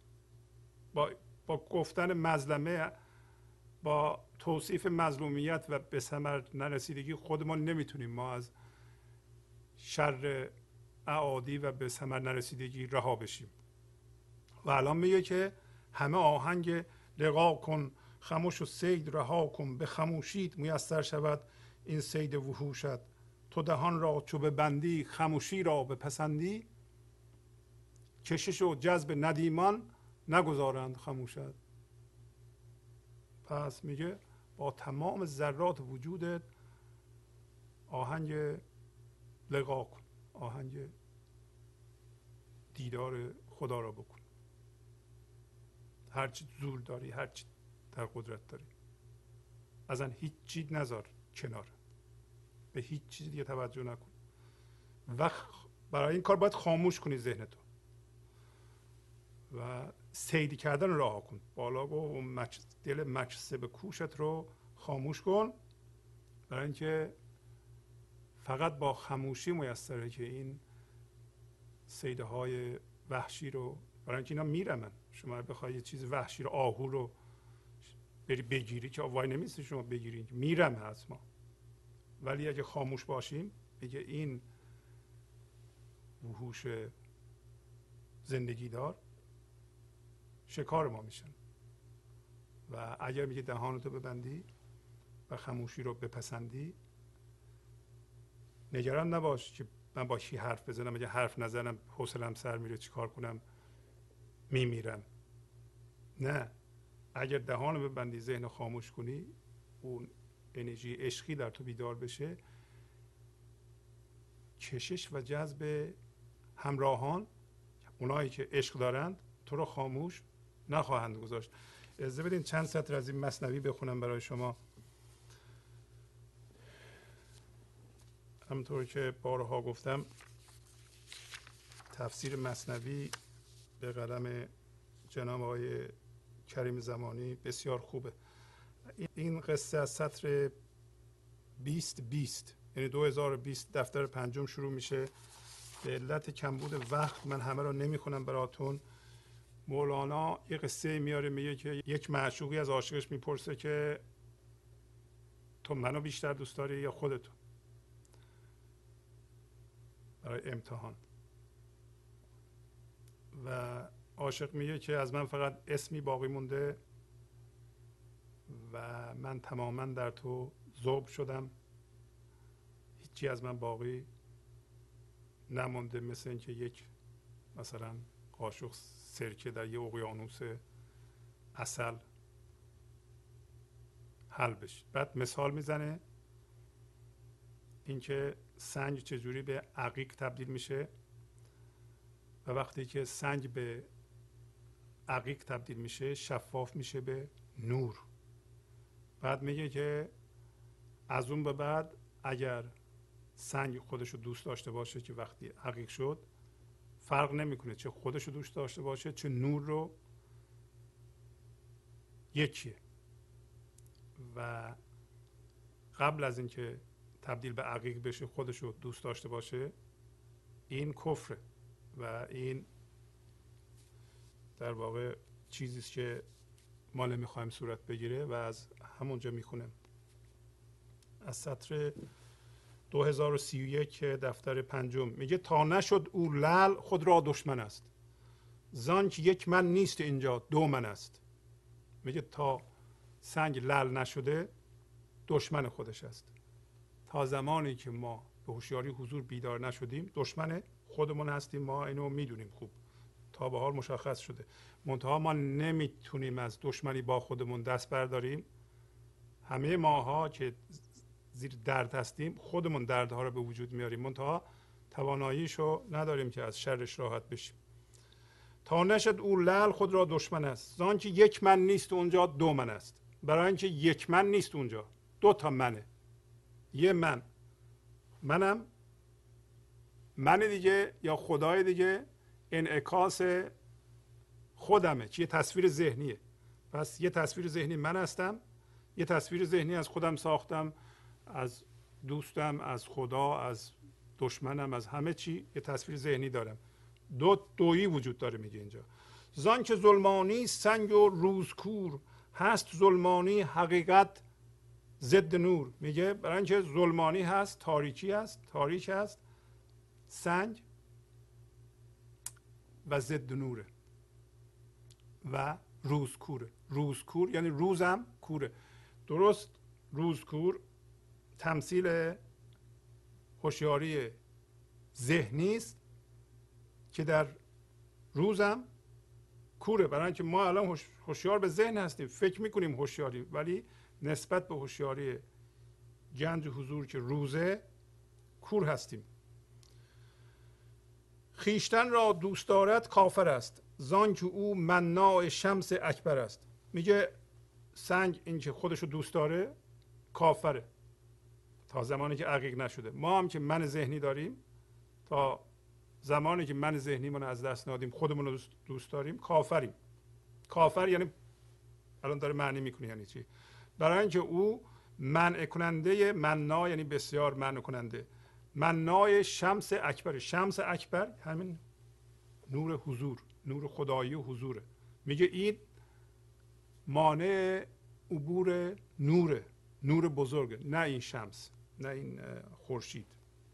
با گفتن مظلمه، با توصیف مظلومیت و به ثمر نرسیدگی خودمان نمیتونیم ما از شر اعادی و به ثمر نرسیدگی رها بشیم. و الان میگه که همه آهنگ لقا کن، خموش و صید رها کن، به خموشیت میسر شود این صید وحوشت. تو دهان را چو ببندی، خموشی را بپسندی، کشش و جذب ندیمان نگذارند خموشت. پس میگه با تمام ذرات وجودت آهنگ لقا کن، آهنگ دیدار خدا را بکن. هرچی زور داری، هرچی در قدرت داری، اصلا هیچ چیز نذار کنار، به هیچ چیز دیگه توجه نکن. و برای این کار باید خاموش کنی ذهنتو و صیدی کردن رو رها کن. بالا گو دل مچسه به کوشت رو خاموش کن، برای اینکه فقط با خاموشی میسره که این صیده های وحشی رو، برای اینکه اینا میرمن. شما بخوای یه چیز وحشی رو، آهو رو بری بگیری که وای نمیسته شما بگیری، میرمه از ما. ولی اگه خاموش باشیم، میگه این وحوش زندگی دار شکار ما میشن. و اگر میگه دهانتو ببندی و خاموشی رو بپسندی، نگران نباش که من با کی حرف بزنم، اگه حرف نزنم حوصله‌ام سر میره، چیکار کنم، میمیرم. نه، اگر دهان رو ببندی، ذهن خاموش کنی، اون انرژی عشقی در تو بیدار بشه، کشش و جذب همراهان، اونایی که عشق دارند، تو رو خاموش نخواهند گذاشت. اجازه بدین چند سطر از این مثنوی بخونم برای شما. همونطور که بارها گفتم، تفسیر مثنوی به قلم جناب آقای کریم زمانی بسیار خوبه. این قصه از سطر 20 یعنی 2020 دفتر پنجم شروع میشه. به علت کمبود وقت من همه رو نمیخونم براتون. مولانا یه قصه میاره، میگه که یک معشوقی از عاشقش میپرسه که تو منو بیشتر دوست داری یا خودتو، برای امتحان. و عاشق میگه که از من فقط اسمی باقی مونده و من تماما در تو ذوب شدم، هیچی از من باقی نمونده، مثل اینکه یک مثلا قاشق سرکه در یه اقیانوس عسل حل بشه. بعد مثال میزنه اینکه سنگ چجوری به عقیق تبدیل میشه و وقتی که سنگ به عقیق تبدیل میشه شفاف میشه به نور. بعد میگه که از اون به بعد اگر سنگ خودش رو دوست داشته باشه که وقتی عقیق شد فرق نمیکنه چه خودش رو دوست داشته باشه چه نور رو، یکیه. و قبل از اینکه تبدیل به عقیق بشه خودش رو دوست داشته باشه این کفره و این در واقع چیزی است که ما نمیخوایم صورت بگیره و از همونجا میخونم از سطر 2031 دفتر پنجم. میگه تا نشد او لعل خود را دشمن است، زان که یک من نیست اینجا دو من است. میگه تا سنگ لعل نشده دشمن خودش است. تا زمانی که ما به هوشیاری حضور بیدار نشدیم دشمن خودمون هستیم. ما اینو میدونیم خوب، تا به حال مشخص شده. منتها ما نمیتونیم از دشمنی با خودمون دست برداریم. همه ماها که زیر درد هستیم خودمون دردها رو به وجود میاریم، منتها تواناییشو نداریم که از شرش راحت بشیم. تا نشد او لعل خود را دشمن است، زان که یک من نیست اونجا دو من است. برای اینکه یک من نیست اونجا، دو تا منه. یه منم من دیگه یا خدای دیگه انعکاس خودمه که یه تصویر ذهنیه. پس یه تصویر ذهنی من هستم، یه تصویر ذهنی از خودم ساختم، از دوستم، از خدا، از دشمنم، از همه چی یه تصویر ذهنی دارم. دویی وجود داره. میگه اینجا زان که ظلمانی سنگ و روزکور، هست ظلمانی حقیقت ضد نور. میگه برای اینکه ظلمانی هست، تاریکی هست، تاریک هست سنگ و ضد نوره و روزکوره. روزکور یعنی روزم کوره. درست روزکور تمثیل هوشیاری ذهنی است که در روزم کوره. برای اینکه ما الان هوشیار به ذهن هستیم، فکر میکنیم هوشیاری، ولی نسبت به هوشیاری گنج حضور که روزه کور هستیم. خیشتن را دوست دارد کافر است، زان که او مناع شمس اکبر است. میگه سنگ این که خودش رو دوست داره کافره تا زمانی که عقیق نشده. ما هم که من ذهنی داریم، تا زمانی که من ذهنی من از دست ندادیم خودمون رو دوست داریم کافریم. کافر یعنی الان داره معنی میکنه یعنی چی. برای اینکه او منع کننده مناع یعنی بسیار منع کننده مناع شمس اکبر. شمس اکبر همین نور حضور، نور خدایی و حضوره. میگه این مانع عبور نوره، نور بزرگه، نه این شمس، نه این خورشید.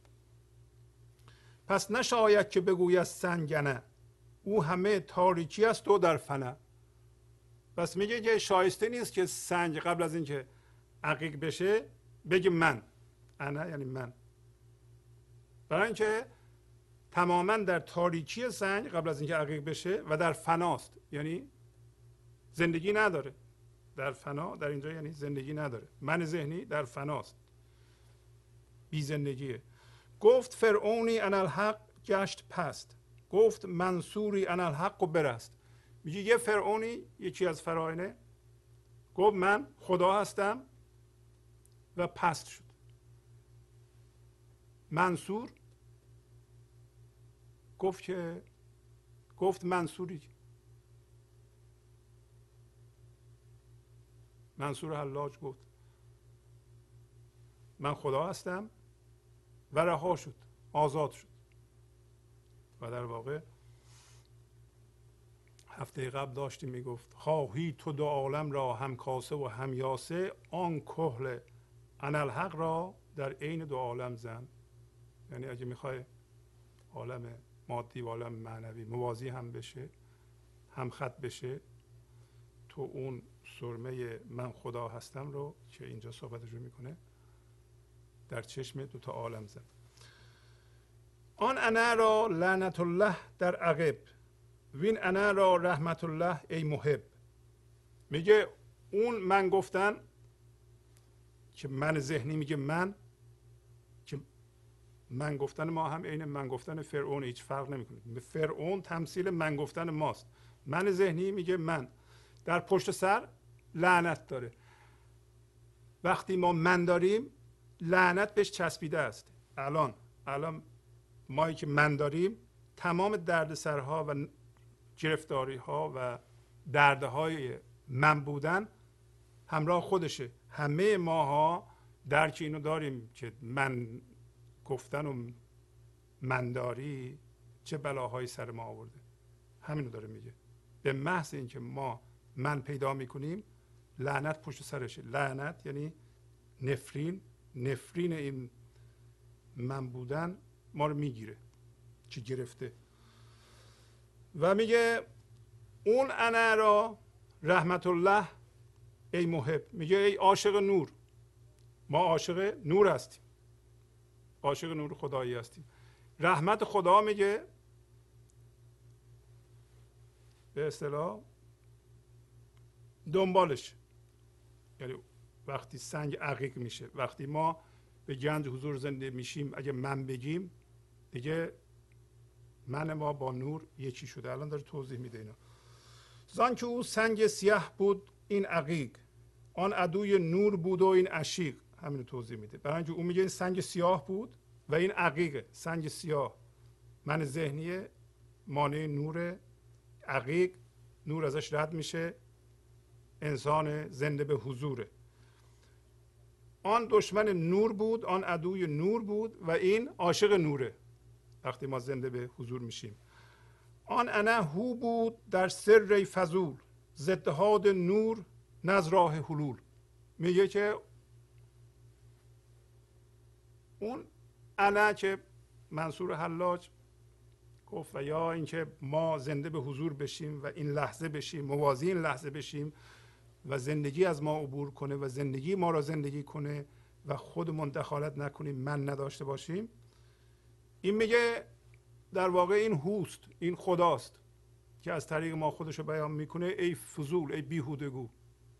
پس نشاید که بگوید سنگنه، او همه تاریکی است و در فنه. پس میگه که شایسته نیست که سنگ قبل از اینکه عقیق بشه بگه من، انا یعنی من. برای اینکه تماما در تاریکی سنگ قبل از اینکه عقیق بشه و در فناست، یعنی زندگی نداره. در فنا در اینجا یعنی زندگی نداره. من ذهنی در فناست، بی زندگیه. گفت فرعونی انالحق گشت پست، گفت منصوری انالحق و برست. میگه یه فرعونی، یکی از فراعنه گفت من خدا هستم و پست شد. منصور گفت منصوری، منصور حلاج گفت من خدا هستم و رها شد، آزاد شد. و در واقع هفته قبل داشتیم میگفت خواهی تو دو عالم را هم کاسه و هم یاسه، آن کحل انالحق را در عین دو عالم زن. یعنی اگه میخوای عالم مادی و عالم معنوی موازی هم بشه، هم خط بشه، تو اون سرمه من خدا هستم رو که اینجا صحبتش رو میکنه در چشم دو تا عالم زن. آن انا را لعنت الله در عقب، وین انا را رحمت الله ای محب. میگه اون من گفتن که من ذهنی میگه من، که من گفتن ما هم عین من گفتن فرعون هیچ فرق نمیکنه. فرعون تمثیل من گفتن ماست. من ذهنی میگه من، در پشت سر لعنت داره. وقتی ما من داریم لعنت بهش چسبیده است. الان مایی که من داریم تمام دردسرها و گرفتاری ها و دردهای من بودن همراه خودشه. همه ماها درک اینو داریم که من گفتن و منداری چه بلاهایی سر ما آورده. همینو داره میگه. به محض اینکه ما من پیدا میکنیم لعنت پشت سرشه. لعنت یعنی نفرین این من بودن ما رو میگیره که گرفته. و میگه اون انا را رحمت الله ای محب، میگه ای عاشق نور. ما عاشق نور هستیم، عاشق نور خدایی هستیم. رحمت خدا میگه به اصطلاح دنبالش، یعنی وقتی سنگ عقیق میشه، وقتی ما به گنج حضور زنده میشیم، اگه من بگیم دیگه من ما با نور یکی شده. الان داره توضیح میده اینا. زان که او سنگ سیاه بود این عقیق، آن عدوی نور بود و این عشیق. همینو توضیح میده. برای اینکه اون میگه این سنگ سیاه بود و این عقیق، سنگ سیاه من ذهنیه، مانع نور. عقیق نور ازش رد میشه، انسان زنده به حضوره. آن دشمن نور بود، آن عدوی نور بود و این عاشق نوره. وقتی ما زنده به حضور میشیم. آن انا هو بود در سر فضول، ز اتحاد نور نز راه حلول. میگه که اون انا که منصور حلاج گفت و یا اینکه ما زنده به حضور بشیم و این لحظه بشیم، موازی این لحظه بشیم و زندگی از ما عبور کنه و زندگی ما را زندگی کنه و خودمون دخالت نکنیم، من نداشته باشیم. این میگه در واقع این هوست، این خداست که از طریق ما خودشو بیان میکنه. ای فضول، ای بیهودگو.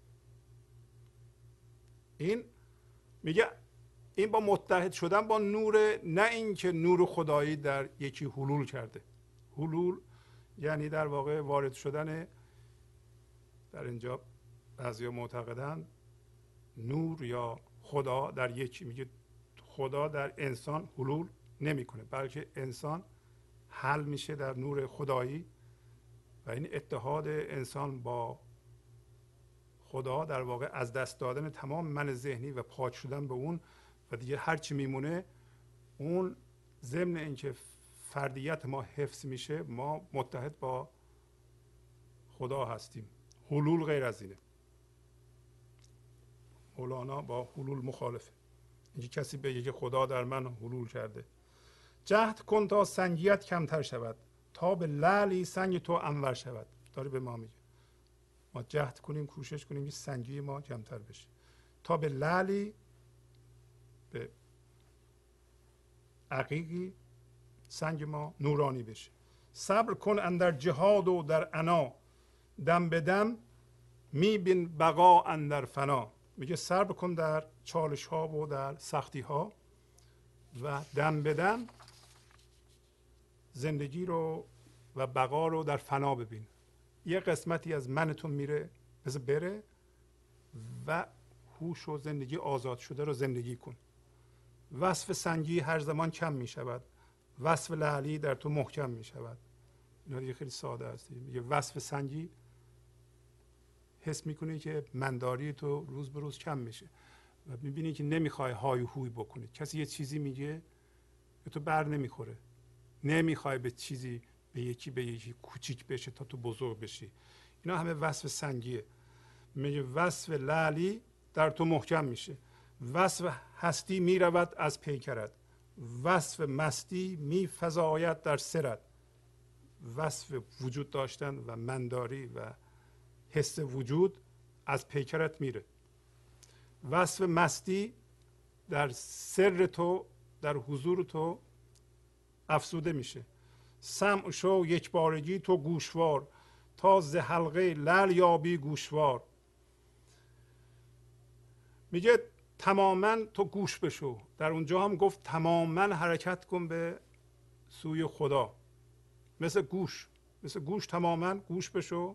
این میگه این با متحد شدن با نور، نه اینکه نور خدایی در یکی حلول کرده. حلول یعنی در واقع وارد شدن، در اینجا بعضیا معتقدن نور یا خدا در یکی. میگه خدا در انسان حلول نمیکنه، بلکه انسان حل میشه در نور خدایی و این اتحاد انسان با خدا در واقع از دست دادن تمام من ذهنی و پاک شدن به اون و دیگه هر چی میمونه اون ضمن اینکه فردیت ما حفظ میشه، ما متحد با خدا هستیم. حلول غیر از اینه. مولانا با حلول مخالفه. اینکه کسی بگه که خدا در من حلول کرده. جهد کن تا سنگیت کمتر شود، تا به لعلی سنگ تو انور شود. داره به ما میگه ما جهد کنیم، کوشش کنیم که سنگی ما کمتر بشه، تا به لعلی، به عقیقی سنگ ما نورانی بشه. صبر کن اندر جهاد و در عنا، دم به دم میبین بقا اندر فنا. میگه صبر کن در چالش ها و در سختی ها و دم به دم زندگی رو و بقا رو در فنا ببین. یه قسمتی از منتون میره، بذار بره و هوش و زندگی آزاد شده رو زندگی کن. وصف سنگی هر زمان کم می شود، وصف لعلی در تو محکم می شود. اینا دیگه خیلی ساده است. میگه وصف سنگی حس میکنی که منداری تو روز به روز کم میشه و میبینی که نمیخوای های و هوی بکنی. کسی یه چیزی میگه به تو بر نمیخوره، نمیخوای به چیزی به یکی کوچیک بشه تا تو بزرگ بشی. اینا همه وصف سنگیه. میگه وصف لعلی در تو محکم میشه، وصف هستی میرود از پیکرت، وصف مستی میفزاید در سرت. وصف وجود داشتن و منداری و حس وجود از پیکرت میره. وصف مستی در سر تو، در حضور تو افزوده میشه. سمع شو یک بارگی تو گوشوار، تا ز حلقه لعل یابی گوشوار. میگه تماما تو گوش بشو. در اونجا هم گفت تماما حرکت کن به سوی خدا. مثل گوش تماما گوش بشو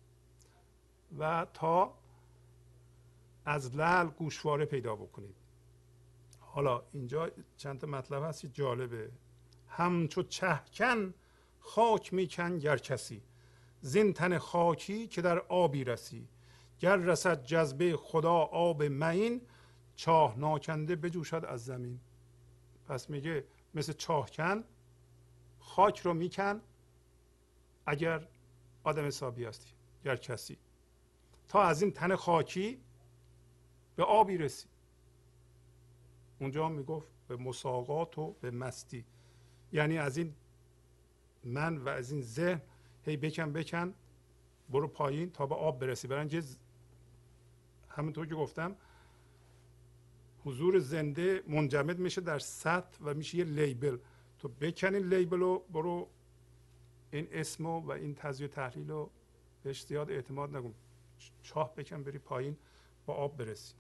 و تا از لعل گوشواره پیدا بکنید. حالا اینجا چند تا مطلب هست که جالبه. همچو چهکن خاک میکن گر کسی، زین تن خاکی که در آبی رسی. گر رسد جذبه خدا آب معین، چاه ناکنده بجوشد از زمین. پس میگه مثل چاهکن خاک رو میکن اگر آدم حسابی هستی، گر کسی، تا از این تن خاکی به آبی رسی. اونجا هم میگفت به مساقات و به مستی، یعنی از این من و از این ذهن هی بکن برو پایین تا به آب برسی. برای اینکه همونطور که گفتم حضور زنده منجمد میشه در سطح و میشه یه لیبل. تو بکنی لیبل رو، برو این اسمو و این تجزیه و تحلیل رو بهش زیاد اعتماد نکن، چاه بکن بری پایین با آب برسی.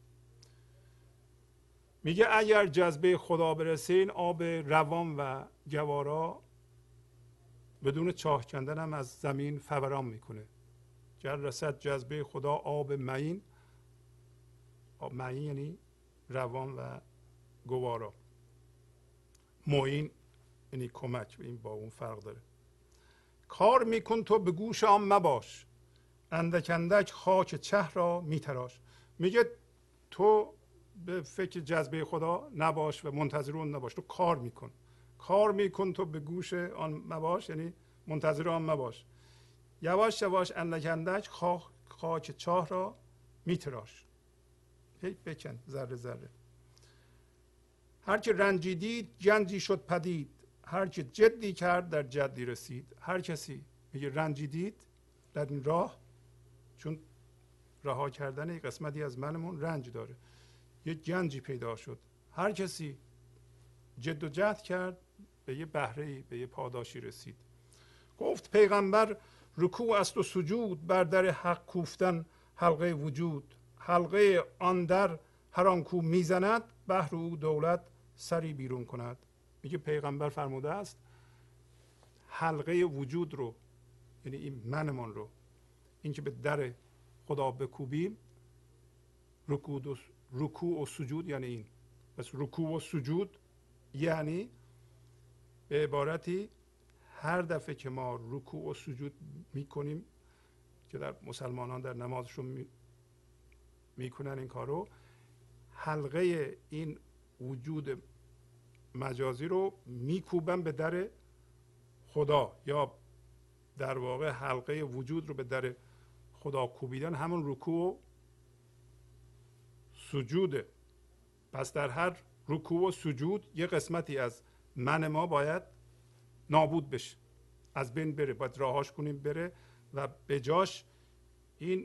میگه اگر جذبه خدا برسه این آب روان و جوارا بدون چاه کندن هم از زمین فوران میکنه. گر رسد جذبه خدا آب معین، آب معین یعنی روان و گوارا. معین یعنی کمک، این با اون فرق داره. کار میکن تو به گوش آن مباش، اندک اندک خاک چه را میتراش. میگه تو به فکر جذبه خدا نباش و منتظر اون نباش، تو کار میکن. کار میکن تو به گوش آن مباش یعنی منتظر آن مباش. یواش یواش اندک اندک خاک چاه را میتراش. هی بکن ذره ذره. هر که رنجیدید گنجی شد پدید، هر که جدی کرد در جدی رسید. هر کسی میگه رنجیدید در این راه، چون رها کردن یک قسمتی از منمون رنج داره، یه گنجی پیدا شد. هر کسی جد و جهد کرد به یه بهره‌ای، به یه پاداشی رسید. گفت پیغمبر رکوع است و سجود، بر در حق کوفتن حلقه وجود. حلقه آن در هر آن کو میزند، بهر او دولت سری بیرون کند. میگه پیغمبر فرموده است حلقه وجود رو، یعنی این منمان رو، این که به در خدا بکوبیم، رکوع و سجود یعنی این. پس رکوع و سجود یعنی به عبارتی هر دفعه که ما رکوع و سجود میکنیم، که در مسلمانان در نمازشون میکنن این کارو، حلقه این وجود مجازی رو میکوبن به در خدا، یا در واقع حلقه وجود رو به در خدا کوبیدن همون رکوع و سجوده. پس در هر رکوع و سجود یه قسمتی از من ما باید نابود بشه، از بین بره، باید راهاش کنیم بره و به جاش این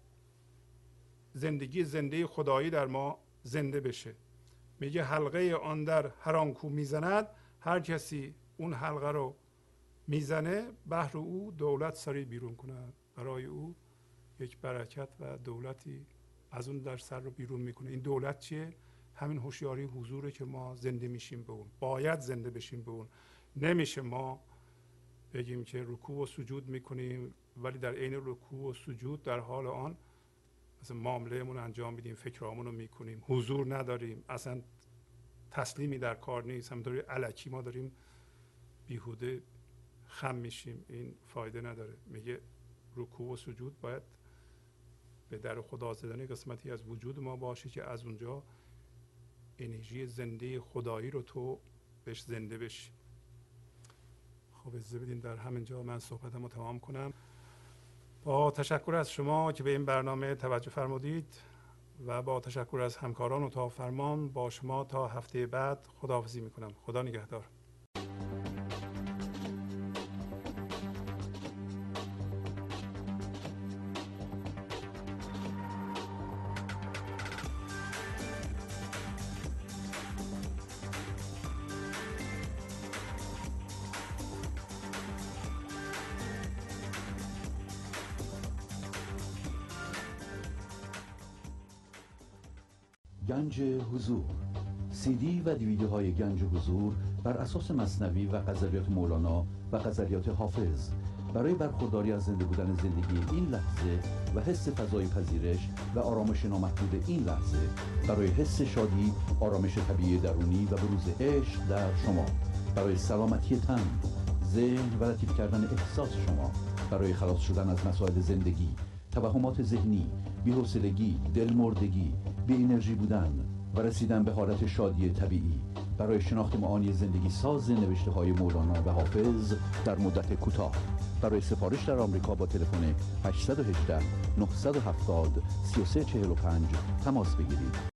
زندگی زنده خدایی در ما زنده بشه. میگه حلقه آن در هر آن کو میزند، هر کسی اون حلقه رو میزنه بهر او دولت سری بیرون کنه، برای او یک برکت و دولتی از اون در سر رو بیرون میکنه. این دولت چیه؟ همین هوشیاری حضوره که ما زنده میشیم به اون، باید زنده بشیم به اون. نمیشه ما بگیم که رکوع و سجود میکنیم ولی در عین رکوع و سجود در حال آن مثلا معاملهمون انجام میدیم، فکرامون رو میکنیم، حضور نداریم، اصلا تسلیمی در کار نیست، همینطوری الکی ما داریم بیهوده خم میشیم، این فایده نداره. میگه رکوع و سجود باید به در خدا زدن قسمتی از وجود ما باشه که از اونجا انرژی زنده خدایی رو تو بهش زنده بشی. خب اجازه بدین در همین جا من صحبتمو تمام کنم. با تشکر از شما که به این برنامه توجه فرمودید و با تشکر از همکاران اتاق فرمان، با شما تا هفته بعد خداحافظی میکنم. خدا نگهدار. گنج حضور، سی دی و دیویدیو های گنج حضور بر اساس مثنوی و غزلیات مولانا و غزلیات حافظ برای برخورداری از زنده بودن زندگی این لحظه و حس فضای پذیرش و آرامش نامحدود این لحظه، برای حس شادی، آرامش طبیعی درونی و بروز عشق در شما، برای سلامتی تن، ذهن و لطیف کردن احساس شما، برای خلاص شدن از مسائل زندگی، توهمات ذهنی، بی‌حوصلگی، دلمردگی، بی انرژی بودن و رسیدن به حالت شادی طبیعی، برای شناخت معانی زندگی ساز نوشته های مولانا و حافظ در مدت کوتاه. برای سفارش در آمریکا با تلفن 818 970 3345 تماس بگیرید.